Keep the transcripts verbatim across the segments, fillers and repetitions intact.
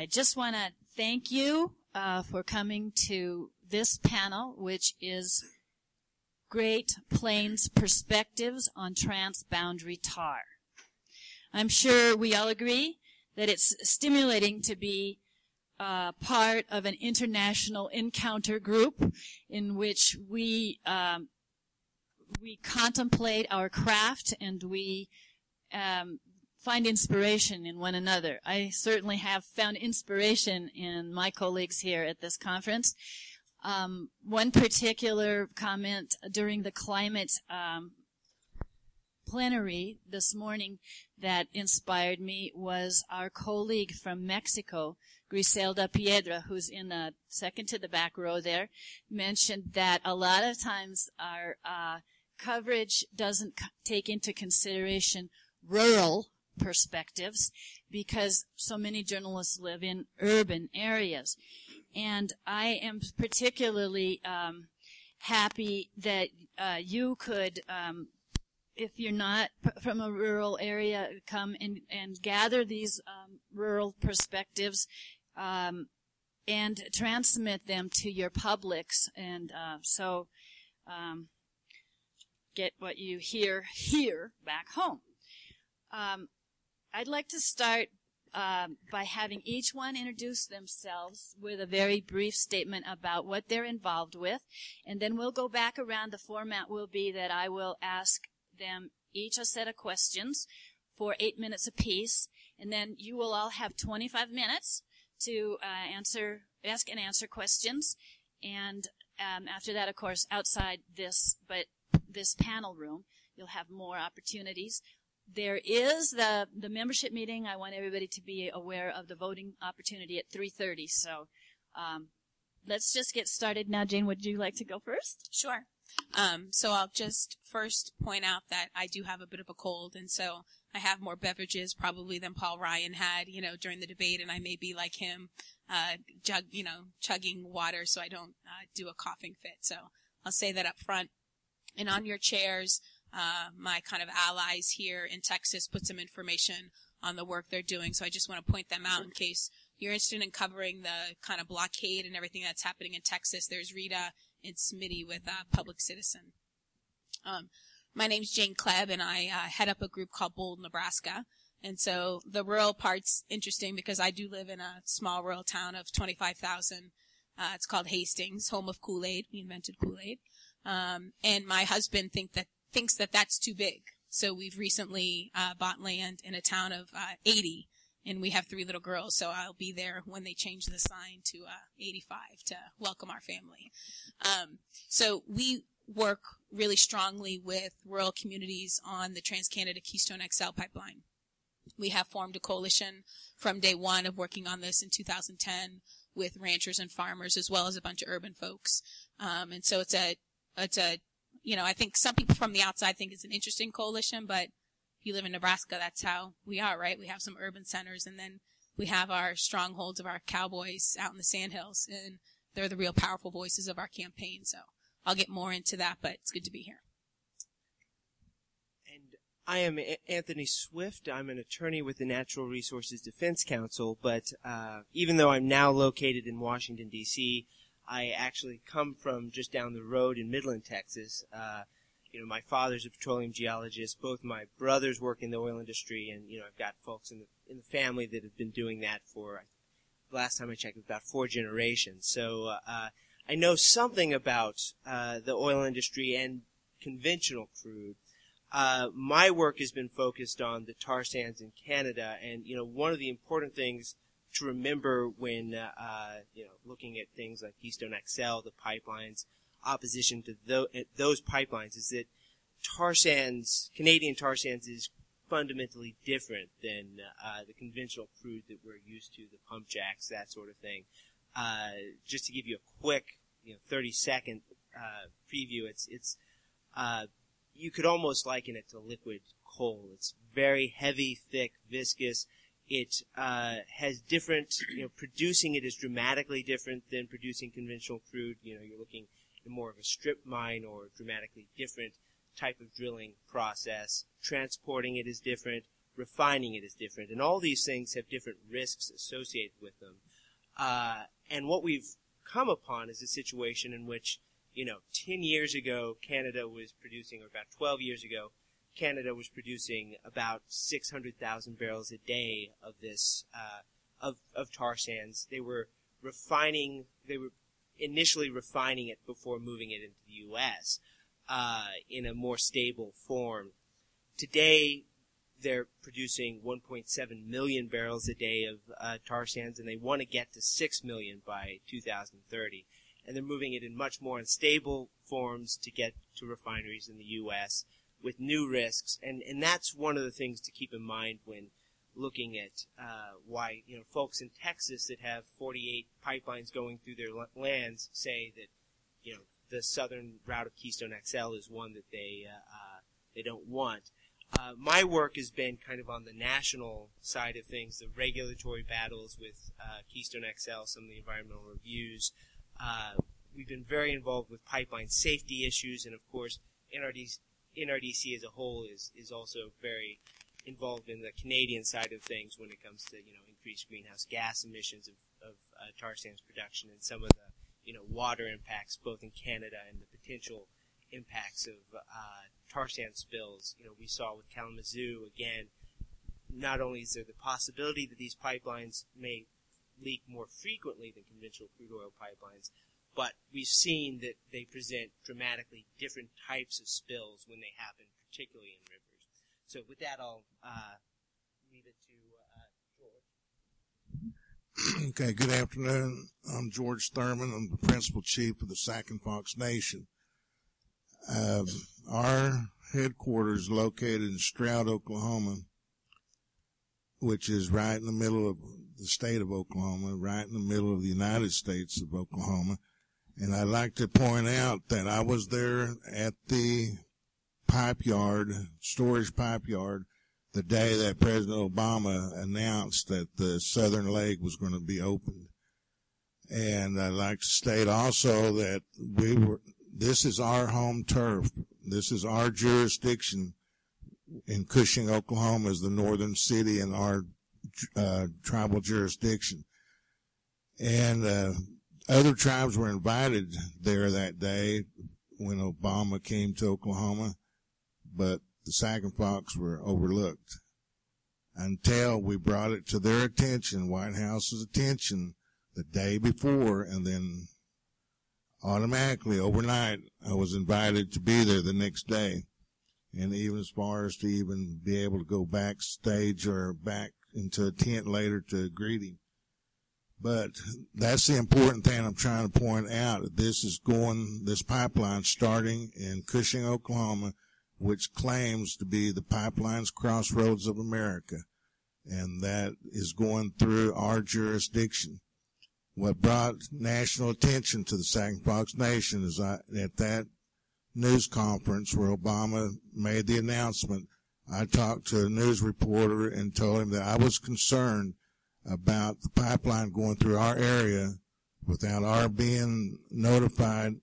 I just want to thank you uh, for coming to this panel, which is Great Plains Perspectives on Transboundary Tar. I'm sure we all agree that it's stimulating to be uh, part of an international encounter group in which we um, we contemplate our craft and we um, find inspiration in one another. I certainly have found inspiration in my colleagues here at this conference. Um, one particular comment during the climate um, plenary this morning that inspired me was our colleague from Mexico, Griselda Piedra, who's in the second to the back row there, mentioned that a lot of times our uh, coverage doesn't c- take into consideration rural perspectives because so many journalists live in urban areas. And I am particularly um, happy that uh, you could, um, if you're not p- from a rural area, come and, and gather these um, rural perspectives um, and transmit them to your publics. And uh, so um, get what you hear here back home. Um, I'd like to start Um, by having each one introduce themselves with a very brief statement about what they're involved with. And then we'll go back around. The format will be that I will ask them each a set of questions for eight minutes apiece. And then you will all have twenty-five minutes to uh, answer, ask and answer questions. And um, after that, of course, outside this, but this panel room, you'll have more opportunities. There is the, the membership meeting. I want everybody to be aware of the voting opportunity at three thirty. So um, let's just get started now. Jane, would you like to go first? Sure. Um, so I'll just first point out that I do have a bit of a cold, and so I have more beverages probably than Paul Ryan had, you know, during the debate, and I may be like him, uh, jug, you know, chugging water so I don't uh, do a coughing fit. So I'll say that up front. And on your chairs, Uh, my kind of allies here in Texas put some information on the work they're doing. So I just want to point them out in case you're interested in covering the kind of blockade and everything that's happening in Texas. There's Rita and Smitty with uh, Public Citizen. Um, my name's Jane Klebb, and I uh, head up a group called Bold, Nebraska. And so the rural part's interesting because I do live in a small rural town of twenty-five thousand. Uh, it's called Hastings, home of Kool-Aid. We invented Kool-Aid. Um, and my husband think that thinks that that's too big. So we've recently uh, bought land in a town of uh, eighty, and we have three little girls, so I'll be there when they change the sign to uh, eighty-five to welcome our family. Um, so we work really strongly with rural communities on the TransCanada Keystone X L pipeline. We have formed a coalition from day one of working on this in two thousand ten with ranchers and farmers as well as a bunch of urban folks. Um, and so it's a, it's a, You know, I think some people from the outside think it's an interesting coalition, but if you live in Nebraska, that's how we are, right? We have some urban centers, and then we have our strongholds of our cowboys out in the sandhills, and they're the real powerful voices of our campaign. So I'll get more into that, but it's good to be here. And I am a- Anthony Swift. I'm an attorney with the Natural Resources Defense Council, but uh, even though I'm now located in Washington, D C, I actually come from just down the road in Midland, Texas. Uh, you know, my father's a petroleum geologist. Both my brothers work in the oil industry, and you know, I've got folks in the in the family that have been doing that for, last time I checked, about four generations. So uh, I know something about uh, the oil industry and conventional crude. Uh, my work has been focused on the tar sands in Canada, and you know, one of the important things to remember when, uh, uh, you know, looking at things like Keystone X L, the pipelines, opposition to th- those pipelines, is that tar sands, Canadian tar sands, is fundamentally different than uh, the conventional crude that we're used to, the pump jacks, that sort of thing. Uh, just to give you a quick, you know, thirty second uh, preview, it's it's uh, you could almost liken it to liquid coal. It's very heavy, thick, viscous. It uh, has different, you know, producing it is dramatically different than producing conventional crude. You know, you're looking at more of a strip mine or dramatically different type of drilling process. Transporting it is different. refining it is different. And all these things have different risks associated with them. Uh, and what we've come upon is a situation in which, you know, ten years ago, Canada was producing, or about twelve years ago, Canada was producing about six hundred thousand barrels a day of this, uh, of, of tar sands. They were refining, they were initially refining it before moving it into the U S, uh, in a more stable form. Today, they're producing one point seven million barrels a day of uh, tar sands, and they want to get to six million by two thousand thirty. And they're moving it in much more unstable forms to get to refineries in the U S with new risks. And, and that's one of the things to keep in mind when looking at uh, why, you know, folks in Texas that have forty-eight pipelines going through their lands say that, you know, the southern route of Keystone X L is one that they uh, uh, they don't want. Uh, my work has been kind of on the national side of things, the regulatory battles with uh, Keystone X L, some of the environmental reviews. Uh, we've been very involved with pipeline safety issues, and of course, N R D C, N R D C as a whole is, is also very involved in the Canadian side of things when it comes to, you know, increased greenhouse gas emissions of, of uh, tar sands production and some of the, you know, water impacts both in Canada and the potential impacts of uh, tar sand spills. You know, we saw with Kalamazoo, again, not only is there the possibility that these pipelines may leak more frequently than conventional crude oil pipelines, but we've seen that they present dramatically different types of spills when they happen, particularly in rivers. So with that, I'll uh, leave it to uh, George. Okay, good afternoon. I'm George Thurman. I'm the principal chief of the Sac and Fox Nation. Uh, our headquarters is located in Stroud, Oklahoma, which is right in the middle of the state of Oklahoma, right in the middle of the United States of Oklahoma. And I'd like to point out that I was there at the pipe yard, storage pipe yard, the day that President Obama announced that the southern leg was going to be opened. And I'd like to state also that we were, this is our home turf. This is our jurisdiction in Cushing, Oklahoma, is the northern city in our uh, tribal jurisdiction. And uh, other tribes were invited there that day when Obama came to Oklahoma, but the Sac and Fox were overlooked until we brought it to their attention, White House's attention, the day before, and then automatically overnight I was invited to be there the next day. And even as far as to even be able to go backstage or back into a tent later to greet him. But that's the important thing I'm trying to point out. This is going, this pipeline starting in Cushing, Oklahoma, which claims to be the pipeline's crossroads of America. And that is going through our jurisdiction. What brought national attention to the Sac and Fox Nation is I, at that news conference where Obama made the announcement, I talked to a news reporter and told him that I was concerned about the pipeline going through our area without our being notified.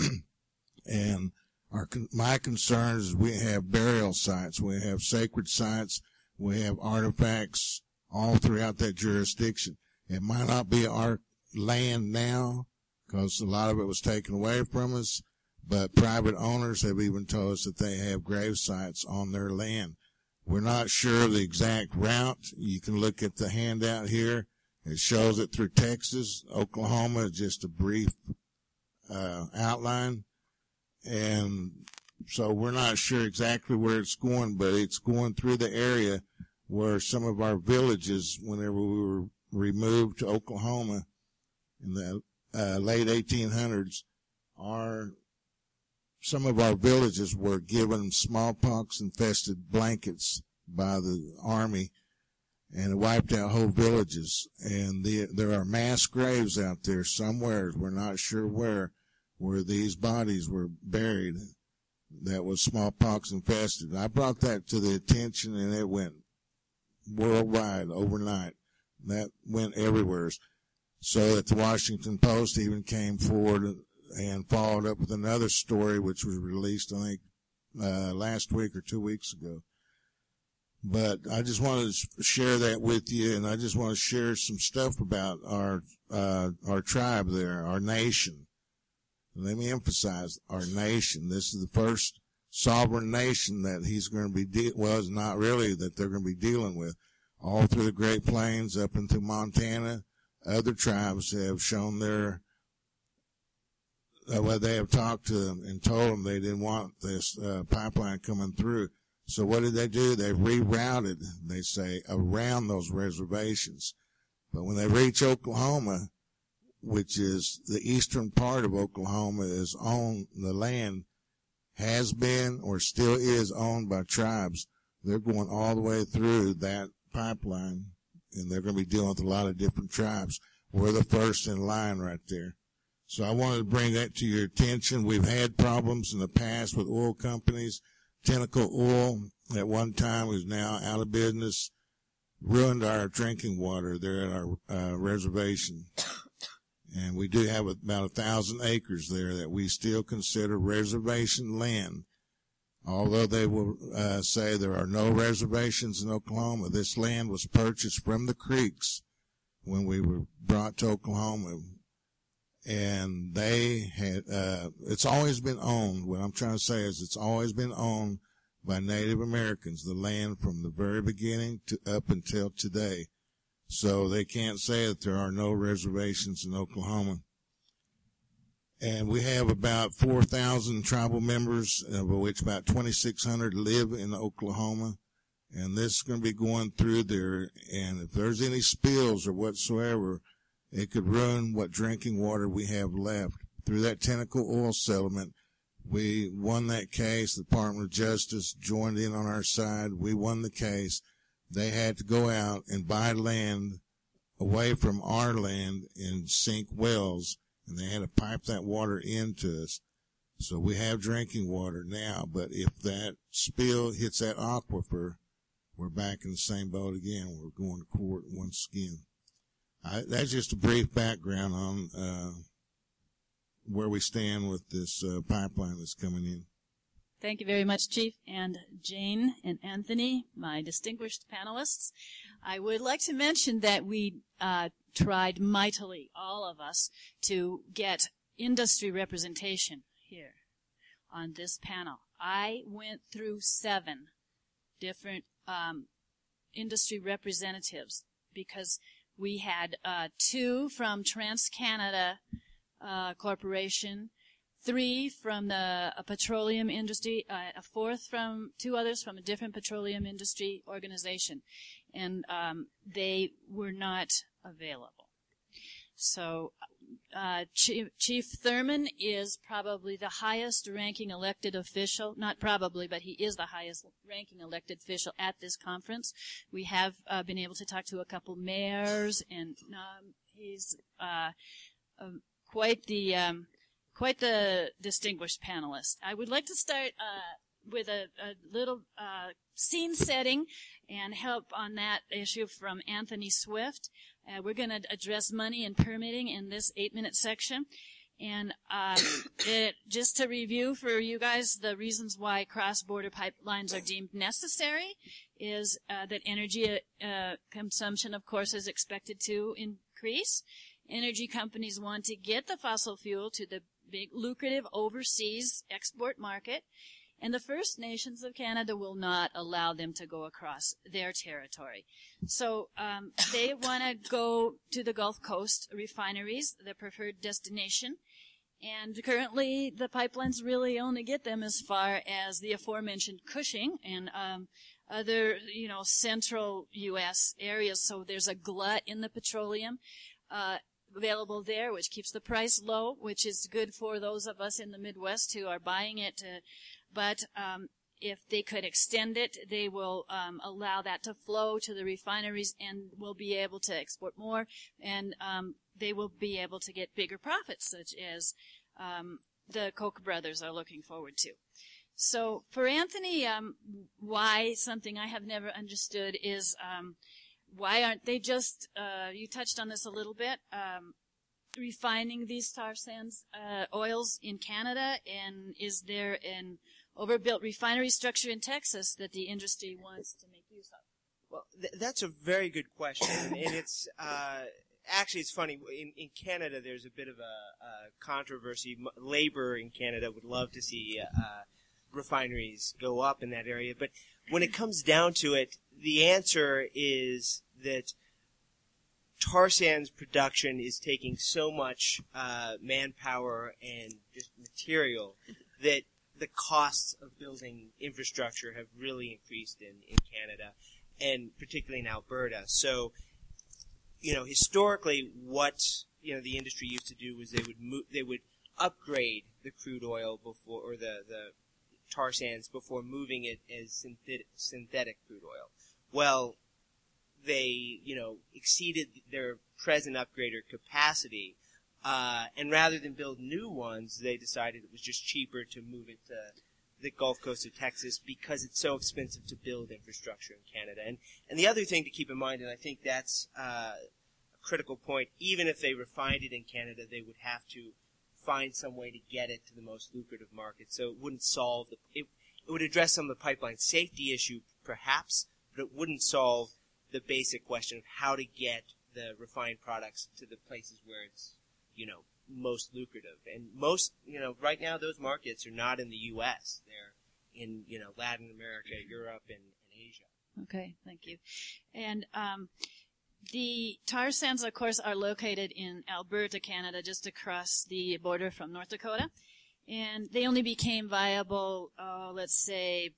And our, my concern is we have burial sites, we have sacred sites, we have artifacts all throughout that jurisdiction. It might not be our land now because a lot of it was taken away from us, but private owners have even told us that they have grave sites on their land. We're not sure of the exact route. You can look at the handout here. It shows it through Texas. Oklahoma is just a brief uh, outline. And so we're not sure exactly where it's going, but it's going through the area where some of our villages, whenever we were removed to Oklahoma in the uh, late eighteen hundreds, our some of our villages were given smallpox-infested blankets by the Army, and it wiped out whole villages. And the, there are mass graves out there somewhere, we're not sure where, where these bodies were buried that was smallpox-infested. I brought that to the attention, and it went worldwide overnight. That went everywhere. So that the Washington Post even came forward and followed up with another story which was released, I think, uh, last week or two weeks ago. But I just wanted to share that with you, and I just want to share some stuff about our uh, our tribe there, our nation. And let me emphasize our nation. This is the first sovereign nation that he's going to be de- well, it's not really that they're going to be dealing with. All through the Great Plains up into Montana, other tribes have shown their uh, well, they have talked to them and told them they didn't want this uh, pipeline coming through. So what did they do? They rerouted, they say, around those reservations. But when they reach Oklahoma, which is the eastern part of Oklahoma, is owned, the land has been or still is owned by tribes. They're going all the way through that pipeline, and they're going to be dealing with a lot of different tribes. We're the first in line right there. So I wanted to bring that to your attention. We've had problems in the past with oil companies. Tentacle Oil at one time was now out of business, ruined our drinking water there at our uh, reservation. And we do have about a thousand acres there that we still consider reservation land. Although they will uh, say there are no reservations in Oklahoma, this land was purchased from the Creeks when we were brought to Oklahoma. And they had, uh, it's always been owned. What I'm trying to say is it's always been owned by Native Americans, the land from the very beginning to up until today. So they can't say that there are no reservations in Oklahoma. And we have about four thousand tribal members, of which about twenty-six hundred live in Oklahoma. And this is going to be going through there. And if there's any spills or whatsoever, it could ruin what drinking water we have left. Through that Tentacle Oil settlement, we won that case. The Department of Justice joined in on our side. We won the case. They had to go out and buy land away from our land and sink wells, and they had to pipe that water into us. So we have drinking water now, but if that spill hits that aquifer, we're back in the same boat again. We're going to court once again. I, that's just a brief background on uh, where we stand with this uh, pipeline that's coming in. Thank you very much, Chief, and Jane and Anthony, my distinguished panelists. I would like to mention that we uh, tried mightily, all of us, to get industry representation here on this panel. I went through seven different um, industry representatives because we had uh, two from TransCanada uh, Corporation, three from the uh, petroleum industry, uh, a fourth from two others from a different petroleum industry organization, and um, they were not available. So uh, Chief, Chief Thurman is probably the highest ranking elected official, not probably, but he is the highest ranking elected official at this conference. We have uh, been able to talk to a couple mayors, and um, he's uh, um, quite the um, quite the distinguished panelist. I would like to start uh, with a, a little uh, scene setting and help on that issue from Anthony Swift. Uh, we're going to address money and permitting in this eight-minute section. And uh, it, just to review for you guys, the reasons why cross-border pipelines are deemed necessary is uh, that energy uh, consumption, of course, is expected to increase. Energy companies want to get the fossil fuel to the big lucrative overseas export market, and the First Nations of Canada will not allow them to go across their territory. So um, they want to go to the Gulf Coast refineries, the preferred destination, and currently the pipelines really only get them as far as the aforementioned Cushing and um, other, you know, central U S areas. So there's a glut in the petroleum uh, available there, which keeps the price low, which is good for those of us in the Midwest who are buying it. Uh, but um, if they could extend it, they will um, allow that to flow to the refineries and will be able to export more, and um, they will be able to get bigger profits, such as um, the Koch brothers are looking forward to. So for Anthony, um, why something I have never understood is um, why aren't they just, uh, you touched on this a little bit, um, refining these tar sands uh, oils in Canada, and is there an overbuilt refinery structure in Texas that the industry wants to make use of? Well, th- that's a very good question, and it's uh, actually it's funny. In, in Canada, there's a bit of a, a controversy. M- Labor in Canada would love to see uh, refineries go up in that area, but when it comes down to it, the answer is that tar sands production is taking so much uh, manpower and just material that the costs of building infrastructure have really increased in, in Canada, and particularly in Alberta. So, you know, historically, what you know the industry used to do was they would move, they would upgrade the crude oil before, or the the tar sands before moving it as synthetic, synthetic crude oil. Well, they you know exceeded their present upgrader capacity, uh, and rather than build new ones, they decided it was just cheaper to move it to the Gulf Coast of Texas because it's so expensive to build infrastructure in Canada. And and the other thing to keep in mind, and I think that's uh, a critical point, even if they refined it in Canada, they would have to find some way to get it to the most lucrative market. So it wouldn't solve the it, it would address some of the pipeline safety issue, perhaps, but it wouldn't solve the basic question of how to get the refined products to the places where it's, you know, most lucrative. And most, you know, right now those markets are not in the U S. They're in, you know, Latin America, Europe, and, and Asia. Okay, thank you. And um, the tar sands, of course, are located in Alberta, Canada, just across the border from North Dakota. And they only became viable, uh, let's say,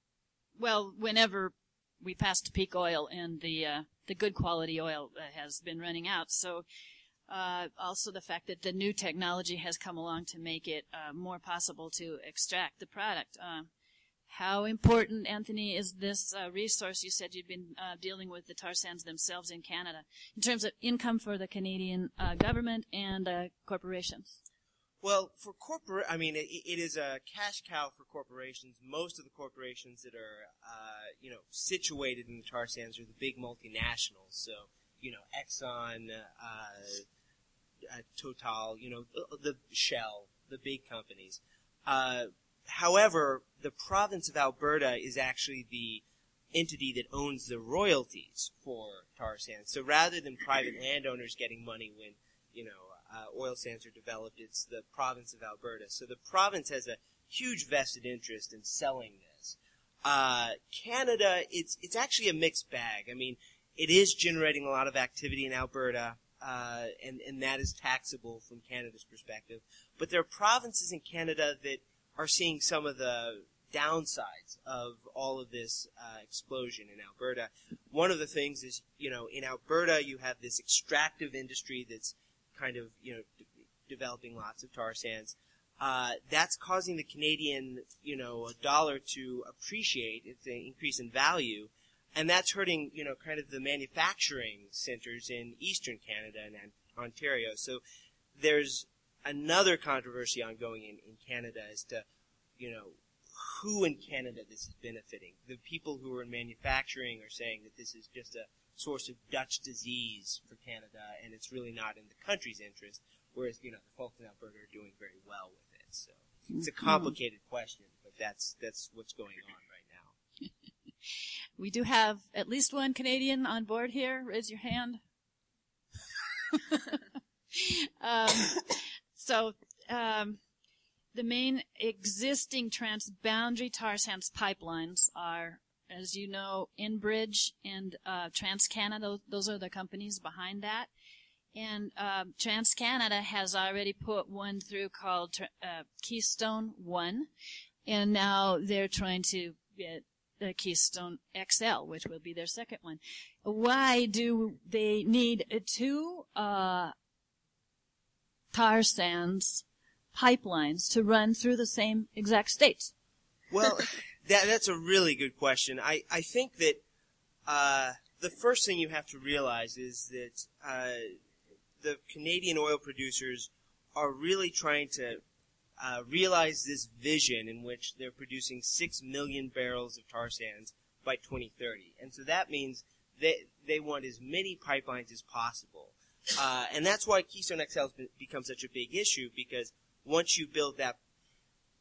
well, whenever we passed peak oil and the uh, the good quality oil uh, has been running out. So Uh, also the fact that the new technology has come along to make it uh, more possible to extract the product. Uh, how important, Anthony, is this uh, resource? You said you'd been uh, dealing with the tar sands themselves in Canada, in terms of income for the Canadian uh, government and uh, corporations. Well, for corporate, I mean, it, it is a cash cow for corporations. Most of the corporations that are, uh, you know, situated in the tar sands are the big multinationals. So, you know, Exxon, uh, Uh, Total, you know, the, the Shell, the big companies. Uh, however, the province of Alberta is actually the entity that owns the royalties for tar sands. So rather than private landowners getting money when, you know, uh, oil sands are developed, it's the province of Alberta. So the province has a huge vested interest in selling this. Uh, Canada, it's it's actually a mixed bag. I mean, it is generating a lot of activity in Alberta. Uh, and, and that is taxable from Canada's perspective. But there are provinces in Canada that are seeing some of the downsides of all of this uh, explosion in Alberta. One of the things is, you know, in Alberta you have this extractive industry that's kind of, you know, de- developing lots of tar sands. Uh, that's causing the Canadian, you know, dollar to appreciate. It's an increase in value. And that's hurting, you know, kind of the manufacturing centers in eastern Canada and Ontario. So there's another controversy ongoing in, in Canada as to, you know, who in Canada this is benefiting. The people who are in manufacturing are saying that this is just a source of Dutch disease for Canada, and it's really not in the country's interest, whereas, you know, the folks in Alberta are doing very well with it. So it's a complicated question, but that's that's what's going on right now. We do have at least one Canadian on board here. Raise your hand. um, so um, the main existing transboundary tar sands pipelines are, as you know, Enbridge and uh, TransCanada. Those are the companies behind that. And um, TransCanada has already put one through called uh, Keystone One, and now they're trying to get the Keystone X L, which will be their second one. Why do they need two uh, tar sands pipelines to run through the same exact states? Well, that, that's a really good question. I, I think that uh, the first thing you have to realize is that uh, the Canadian oil producers are really trying to Uh, realize this vision in which they're producing six million barrels of tar sands by twenty thirty. And so that means they, they want as many pipelines as possible. Uh, and that's why Keystone X L has been, become such a big issue, because once you build that,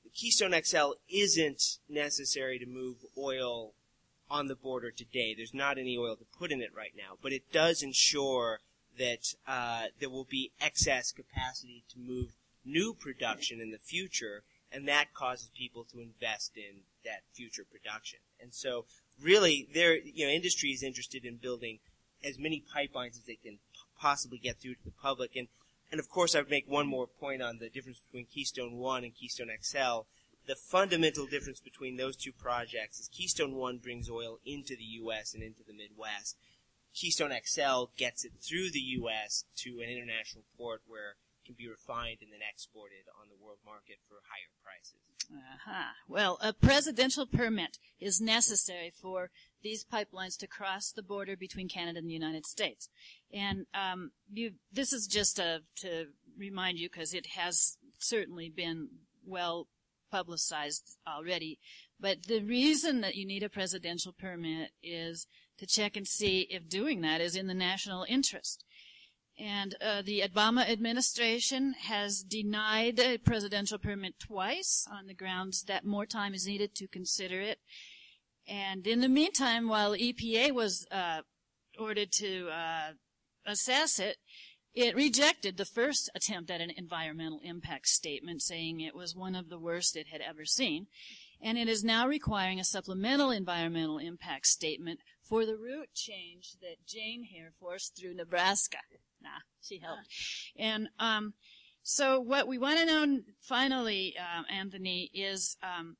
Keystone X L isn't necessary to move oil on the border today. There's not any oil to put in it right now, but it does ensure that uh, there will be excess capacity to move new production in the future, and that causes people to invest in that future production. And so, really, there, you know, industry is interested in building as many pipelines as they can possibly get through to the public. And, and of course, I would make one more point on the difference between Keystone one and Keystone X L. The fundamental difference between those two projects is Keystone one brings oil into the U S and into the Midwest. Keystone X L gets it through the U S to an international port where it can be refined and then exported on the world market for higher prices. Uh-huh. Well, a presidential permit is necessary for these pipelines to cross the border between Canada and the United States. And um, you, this is just a, to remind you, because it has certainly been well publicized already. But the reason that you need a presidential permit is to check and see if doing that is in the national interest. And uh, the Obama administration has denied a presidential permit twice on the grounds that more time is needed to consider it. And in the meantime, while E P A was uh, ordered to uh, assess it, it rejected the first attempt at an environmental impact statement, saying it was one of the worst it had ever seen. And it is now requiring a supplemental environmental impact statement for the route change that Jane here forced through Nebraska. Nah, she helped. And um, so what we want to know finally, um, Anthony, is um,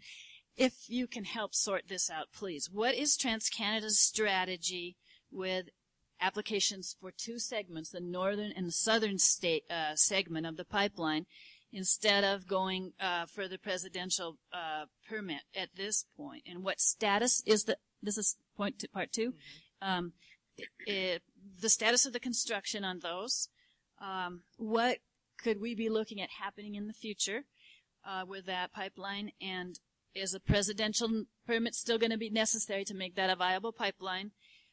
if you can help sort this out, please. What is TransCanada's strategy with applications for two segments, the northern and the southern state uh, segment of the pipeline, instead of going uh, for the presidential uh, permit at this point? And what status is the, this is point to part two, mm-hmm. um, it, the status of the construction on those, um, what could we be looking at happening in the future uh, with that pipeline, and is a presidential permit still going to be necessary to make that a viable pipeline?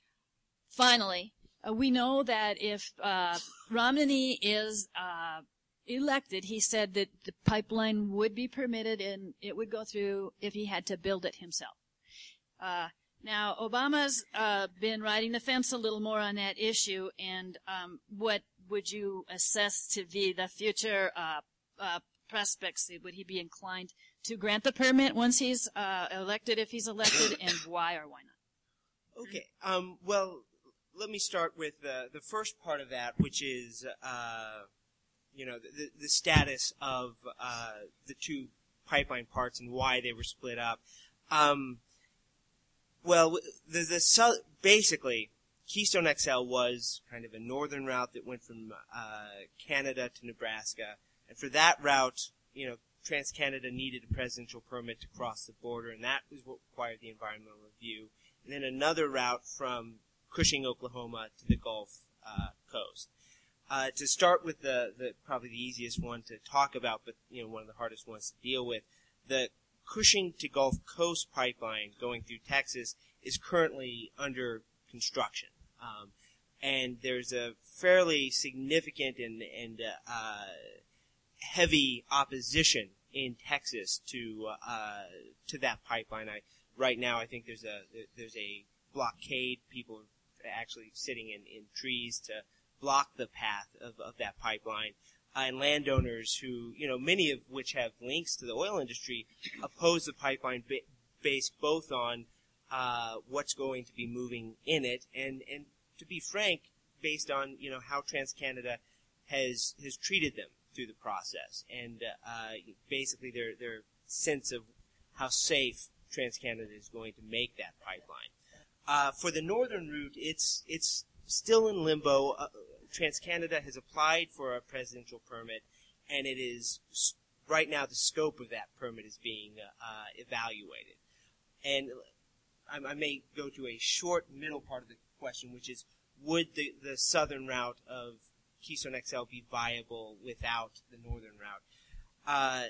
Finally, uh, we know that if uh, Romney is uh, elected, he said that the pipeline would be permitted and it would go through if he had to build it himself. Uh, now, Obama's uh, been riding the fence a little more on that issue, and um, what would you assess to be the future uh, uh, prospects? Would he be inclined to grant the permit once he's uh, elected, if he's elected, and why or why not? Okay. Um, well, let me start with the the first part of that, which is uh, you know the, the status of uh, the two pipeline parts and why they were split up. Um, well, the the basically Keystone X L was kind of a northern route that went from uh, Canada to Nebraska, and for that route, you know, TransCanada needed a presidential permit to cross the border, and that was what required the environmental review. And then another route from Cushing, Oklahoma, to the Gulf uh, Coast. Uh, to start with the, the probably the easiest one to talk about, but you know one of the hardest ones to deal with, the Cushing to Gulf Coast pipeline going through Texas is currently under construction, um, and there's a fairly significant and and uh, uh, heavy opposition in Texas to uh, to that pipeline. I, right now, I think there's a there's a blockade. People are actually sitting in, in trees to block the path of, of that pipeline. Uh, and landowners who, you know, many of which have links to the oil industry, oppose the pipeline ba- based both on uh, what's going to be moving in it, and, and to be frank, based on, you know, how TransCanada has has treated them through the process, and uh, basically their their sense of how safe TransCanada is going to make that pipeline. Uh, for the northern route, it's it's still in limbo. Uh, TransCanada has applied for a presidential permit, and it is right now the scope of that permit is being uh, evaluated. And I, I may go to a short middle part of the question, which is, would the, the southern route of Keystone X L be viable without the northern route? Uh,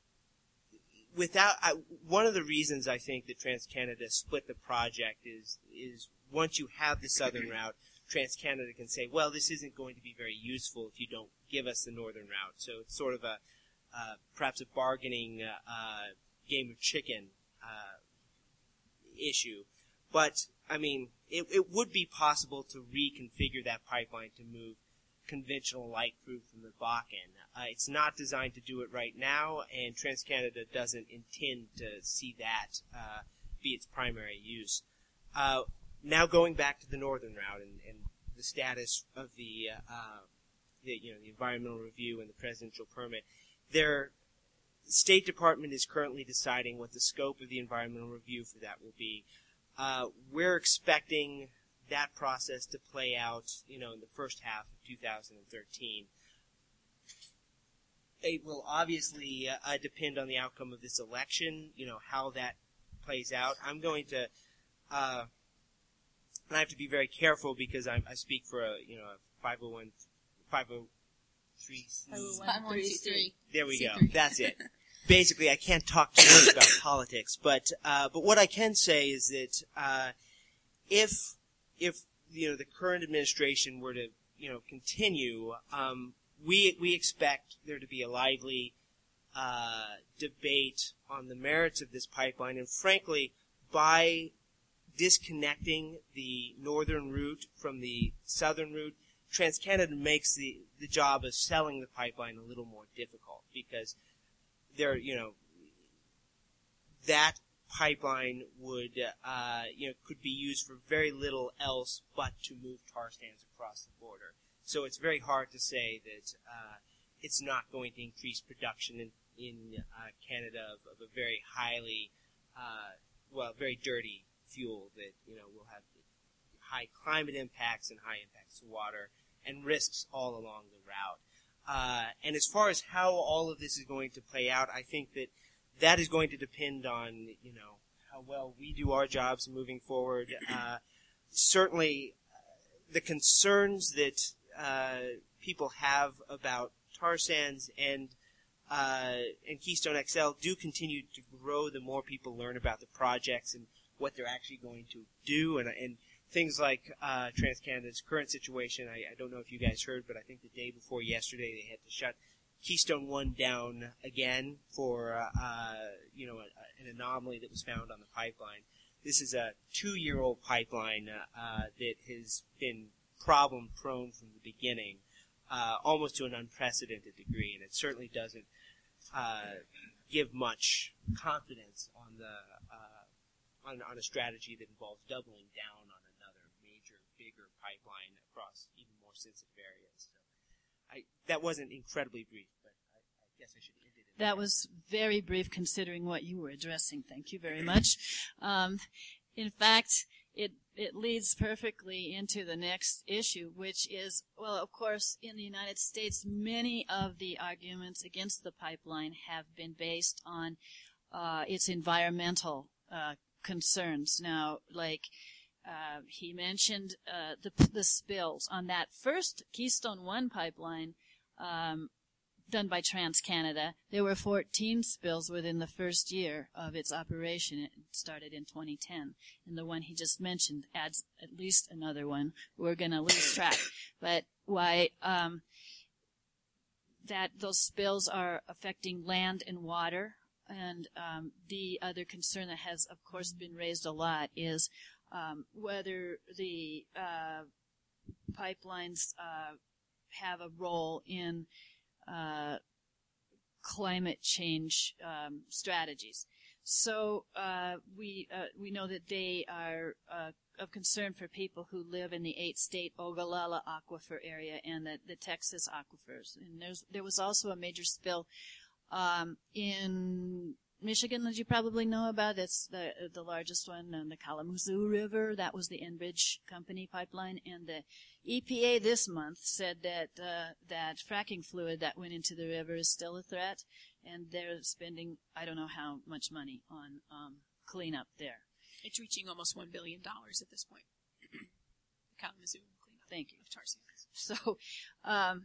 without I, one of the reasons I think that TransCanada split the project is is once you have the southern route, TransCanada can say, well, this isn't going to be very useful if you don't give us the northern route. So it's sort of a uh, perhaps a bargaining uh, uh, game of chicken uh, issue. But, I mean, it, it would be possible to reconfigure that pipeline to move conventional light crude from the Bakken. Uh, it's not designed to do it right now, and TransCanada doesn't intend to see that uh, be its primary use. Uh, now going back to the northern route and, and the status of the, uh, uh, the, you know, the environmental review and the presidential permit, their State Department is currently deciding what the scope of the environmental review for that will be. Uh, we're expecting that process to play out, you know, in the first half of two thousand thirteen. It will obviously uh, depend on the outcome of this election, you know, how that plays out. I'm going to, uh, and I have to be very careful because I'm, I speak for a, you know, a five oh one, five oh three five one two three There we go. That's it. Basically, I can't talk too much about politics, but uh, but what I can say is that uh, if if you know the current administration were to you know continue, um, we we expect there to be a lively uh, debate on the merits of this pipeline, and frankly, by disconnecting the northern route from the southern route, TransCanada makes the the job of selling the pipeline a little more difficult because there, you know, that pipeline would, uh, you know, could be used for very little else but to move tar sands across the border. So it's very hard to say that uh, it's not going to increase production in, in uh, Canada of, of a very highly, uh, well, very dirty fuel that, you know, will have high climate impacts and high impacts to water and risks all along the route. Uh, and as far as how all of this is going to play out, I think that that is going to depend on, you know, how well we do our jobs moving forward. Uh, certainly, uh, the concerns that uh, people have about tar sands and uh, and Keystone X L do continue to grow the more people learn about the projects and what they're actually going to do, and and things like uh, TransCanada's current situation. I, I don't know if you guys heard, but I think the day before yesterday they had to shut Keystone One down again for uh, uh, you know a, a, an anomaly that was found on the pipeline. This is a two-year-old pipeline uh, uh, that has been problem-prone from the beginning, uh, almost to an unprecedented degree, and it certainly doesn't uh, give much confidence on the uh, on, on a strategy that involves doubling down on another major, bigger pipeline across even more sensitive areas. So I, that wasn't incredibly brief, but I, I guess I should end it. That was very brief considering what you were addressing. Thank you very much. Um, in fact, it it leads perfectly into the next issue, which is, well, of course, in the United States, many of the arguments against the pipeline have been based on uh, its environmental uh, concerns. Now, like uh, he mentioned, uh, the the spills on that first Keystone One pipeline um, done by TransCanada. There were fourteen spills within the first year of its operation. It started in twenty ten, and the one he just mentioned adds at least another one. We're going to lose track, but why? Um, that those spills are affecting land and water. And um, the other concern that has, of course, been raised a lot is um, whether the uh, pipelines uh, have a role in uh, climate change um, strategies. So uh, we uh, we know that they are uh, of concern for people who live in the eight-state Ogallala Aquifer area and the, the Texas aquifers. And there's there was also a major spill Um, in Michigan, as you probably know about, it's the the largest one, uh, the Kalamazoo River. That was the Enbridge Company pipeline, and the E P A this month said that uh, that fracking fluid that went into the river is still a threat, and they're spending I don't know how much money on um, cleanup there. It's reaching almost one billion dollars at this point. Kalamazoo cleanup. Thank you. Of tar sands. So. Um,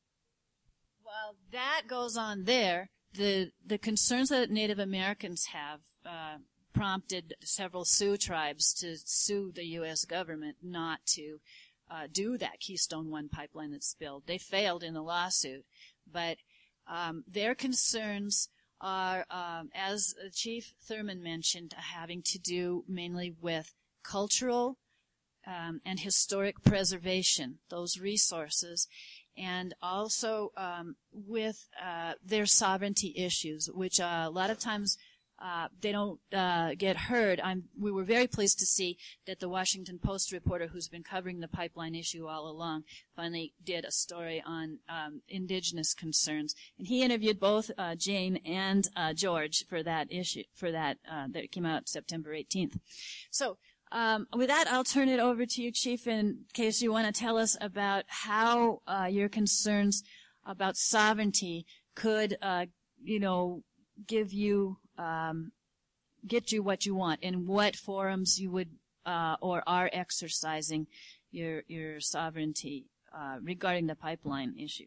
While that goes on there, the the concerns that Native Americans have uh, prompted several Sioux tribes to sue the U S government not to uh, do that Keystone One pipeline that spilled. They failed in the lawsuit, but Um, their concerns are, um, as Chief Thurman mentioned, having to do mainly with cultural um, and historic preservation, those resources, and also um, with uh, their sovereignty issues, which uh, a lot of times uh, they don't uh, get heard. I'm, we were very pleased to see that the Washington Post reporter, who's been covering the pipeline issue all along, finally did a story on um, indigenous concerns, and he interviewed both uh, Jane and uh, George for that issue. For that, uh, that came out September eighteenth. So. Um, with that, I'll turn it over to you, Chief, in case you want to tell us about how uh, your concerns about sovereignty could, uh, you know, give you, um, get you what you want, and what forums you would uh, or are exercising your your sovereignty uh, regarding the pipeline issue.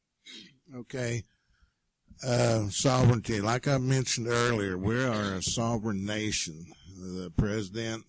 Okay. Uh, sovereignty, like I mentioned earlier, we are a sovereign nation. The president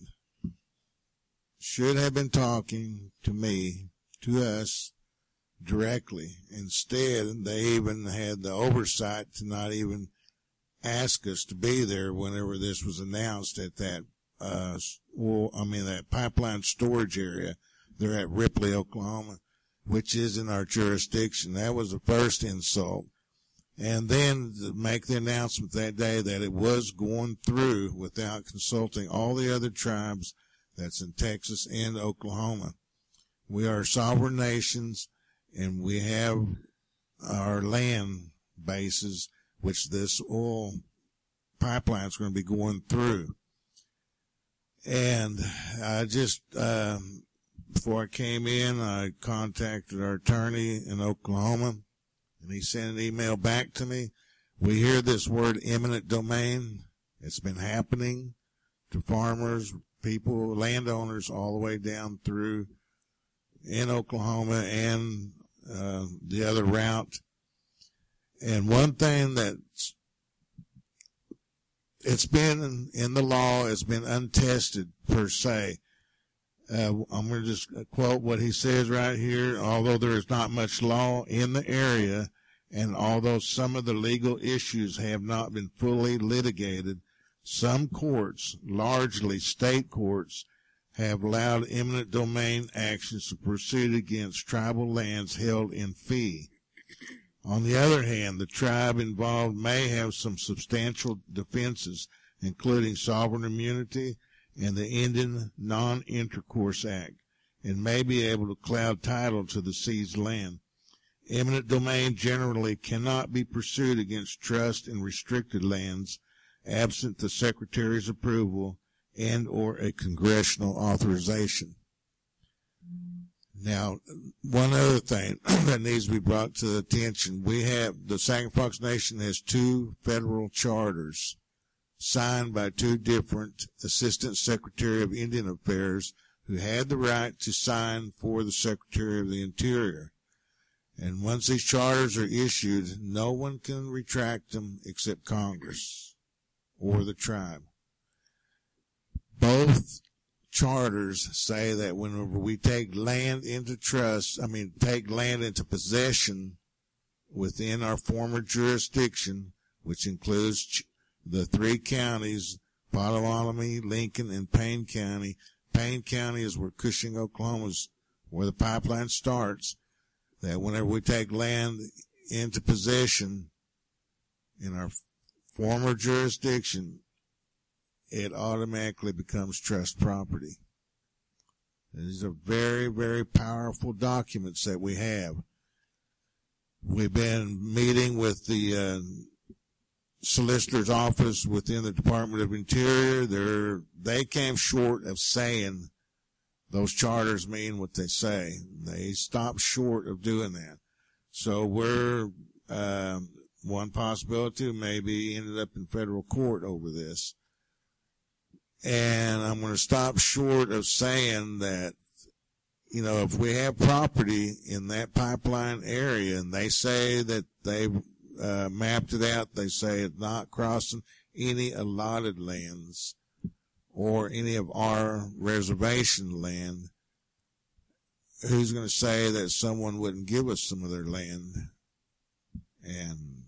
should have been talking to me, to us, directly. Instead, they even had the oversight to not even ask us to be there whenever this was announced at that, uh, well, I mean, that pipeline storage area there at Ripley, Oklahoma, which is in our jurisdiction. That was the first insult. And then to make the announcement that day that it was going through without consulting all the other tribes that's in Texas and Oklahoma. We are sovereign nations, and we have our land bases, which this oil pipeline is going to be going through. And I just, um, before I came in, I contacted our attorney in Oklahoma, and he sent an email back to me. We hear this word eminent domain. It's been happening to farmers, people, landowners, all the way down through in Oklahoma and uh, the other route. And one thing that's it's been in, in the law, it's been untested per se. Uh, I'm going to just quote what he says right here. Although there is not much law in the area, and although some of the legal issues have not been fully litigated, some courts, largely state courts, have allowed eminent domain actions to proceed against tribal lands held in fee. On the other hand, the tribe involved may have some substantial defenses, including sovereign immunity and the Indian Non-Intercourse Act, and may be able to cloud title to the seized land. Eminent domain generally cannot be pursued against trust and restricted lands, absent the Secretary's approval and or a congressional authorization. Now, one other thing that needs to be brought to attention, we have, the Sac and Fox Nation has two federal charters signed by two different Assistant Secretary of Indian Affairs who had the right to sign for the Secretary of the Interior. And once these charters are issued, no one can retract them except Congress or the tribe. Both charters say that whenever we take land into trust, I mean, take land into possession within our former jurisdiction, which includes the three counties, Potawatomi, Lincoln, and Payne County. Payne County is where Cushing, Oklahoma is, where the pipeline starts, that whenever we take land into possession in our former jurisdiction, it automatically becomes trust property. These are very, very powerful documents that we have. We've been meeting with the uh, solicitor's office within the Department of Interior. They're, they came short of saying those charters mean what they say. They stopped short of doing that. So we're, um, one possibility maybe ended up in federal court over this. And I'm going to stop short of saying that, you know, if we have property in that pipeline area and they say that they've uh, mapped it out, they say it's not crossing any allotted lands or any of our reservation land, who's going to say that someone wouldn't give us some of their land And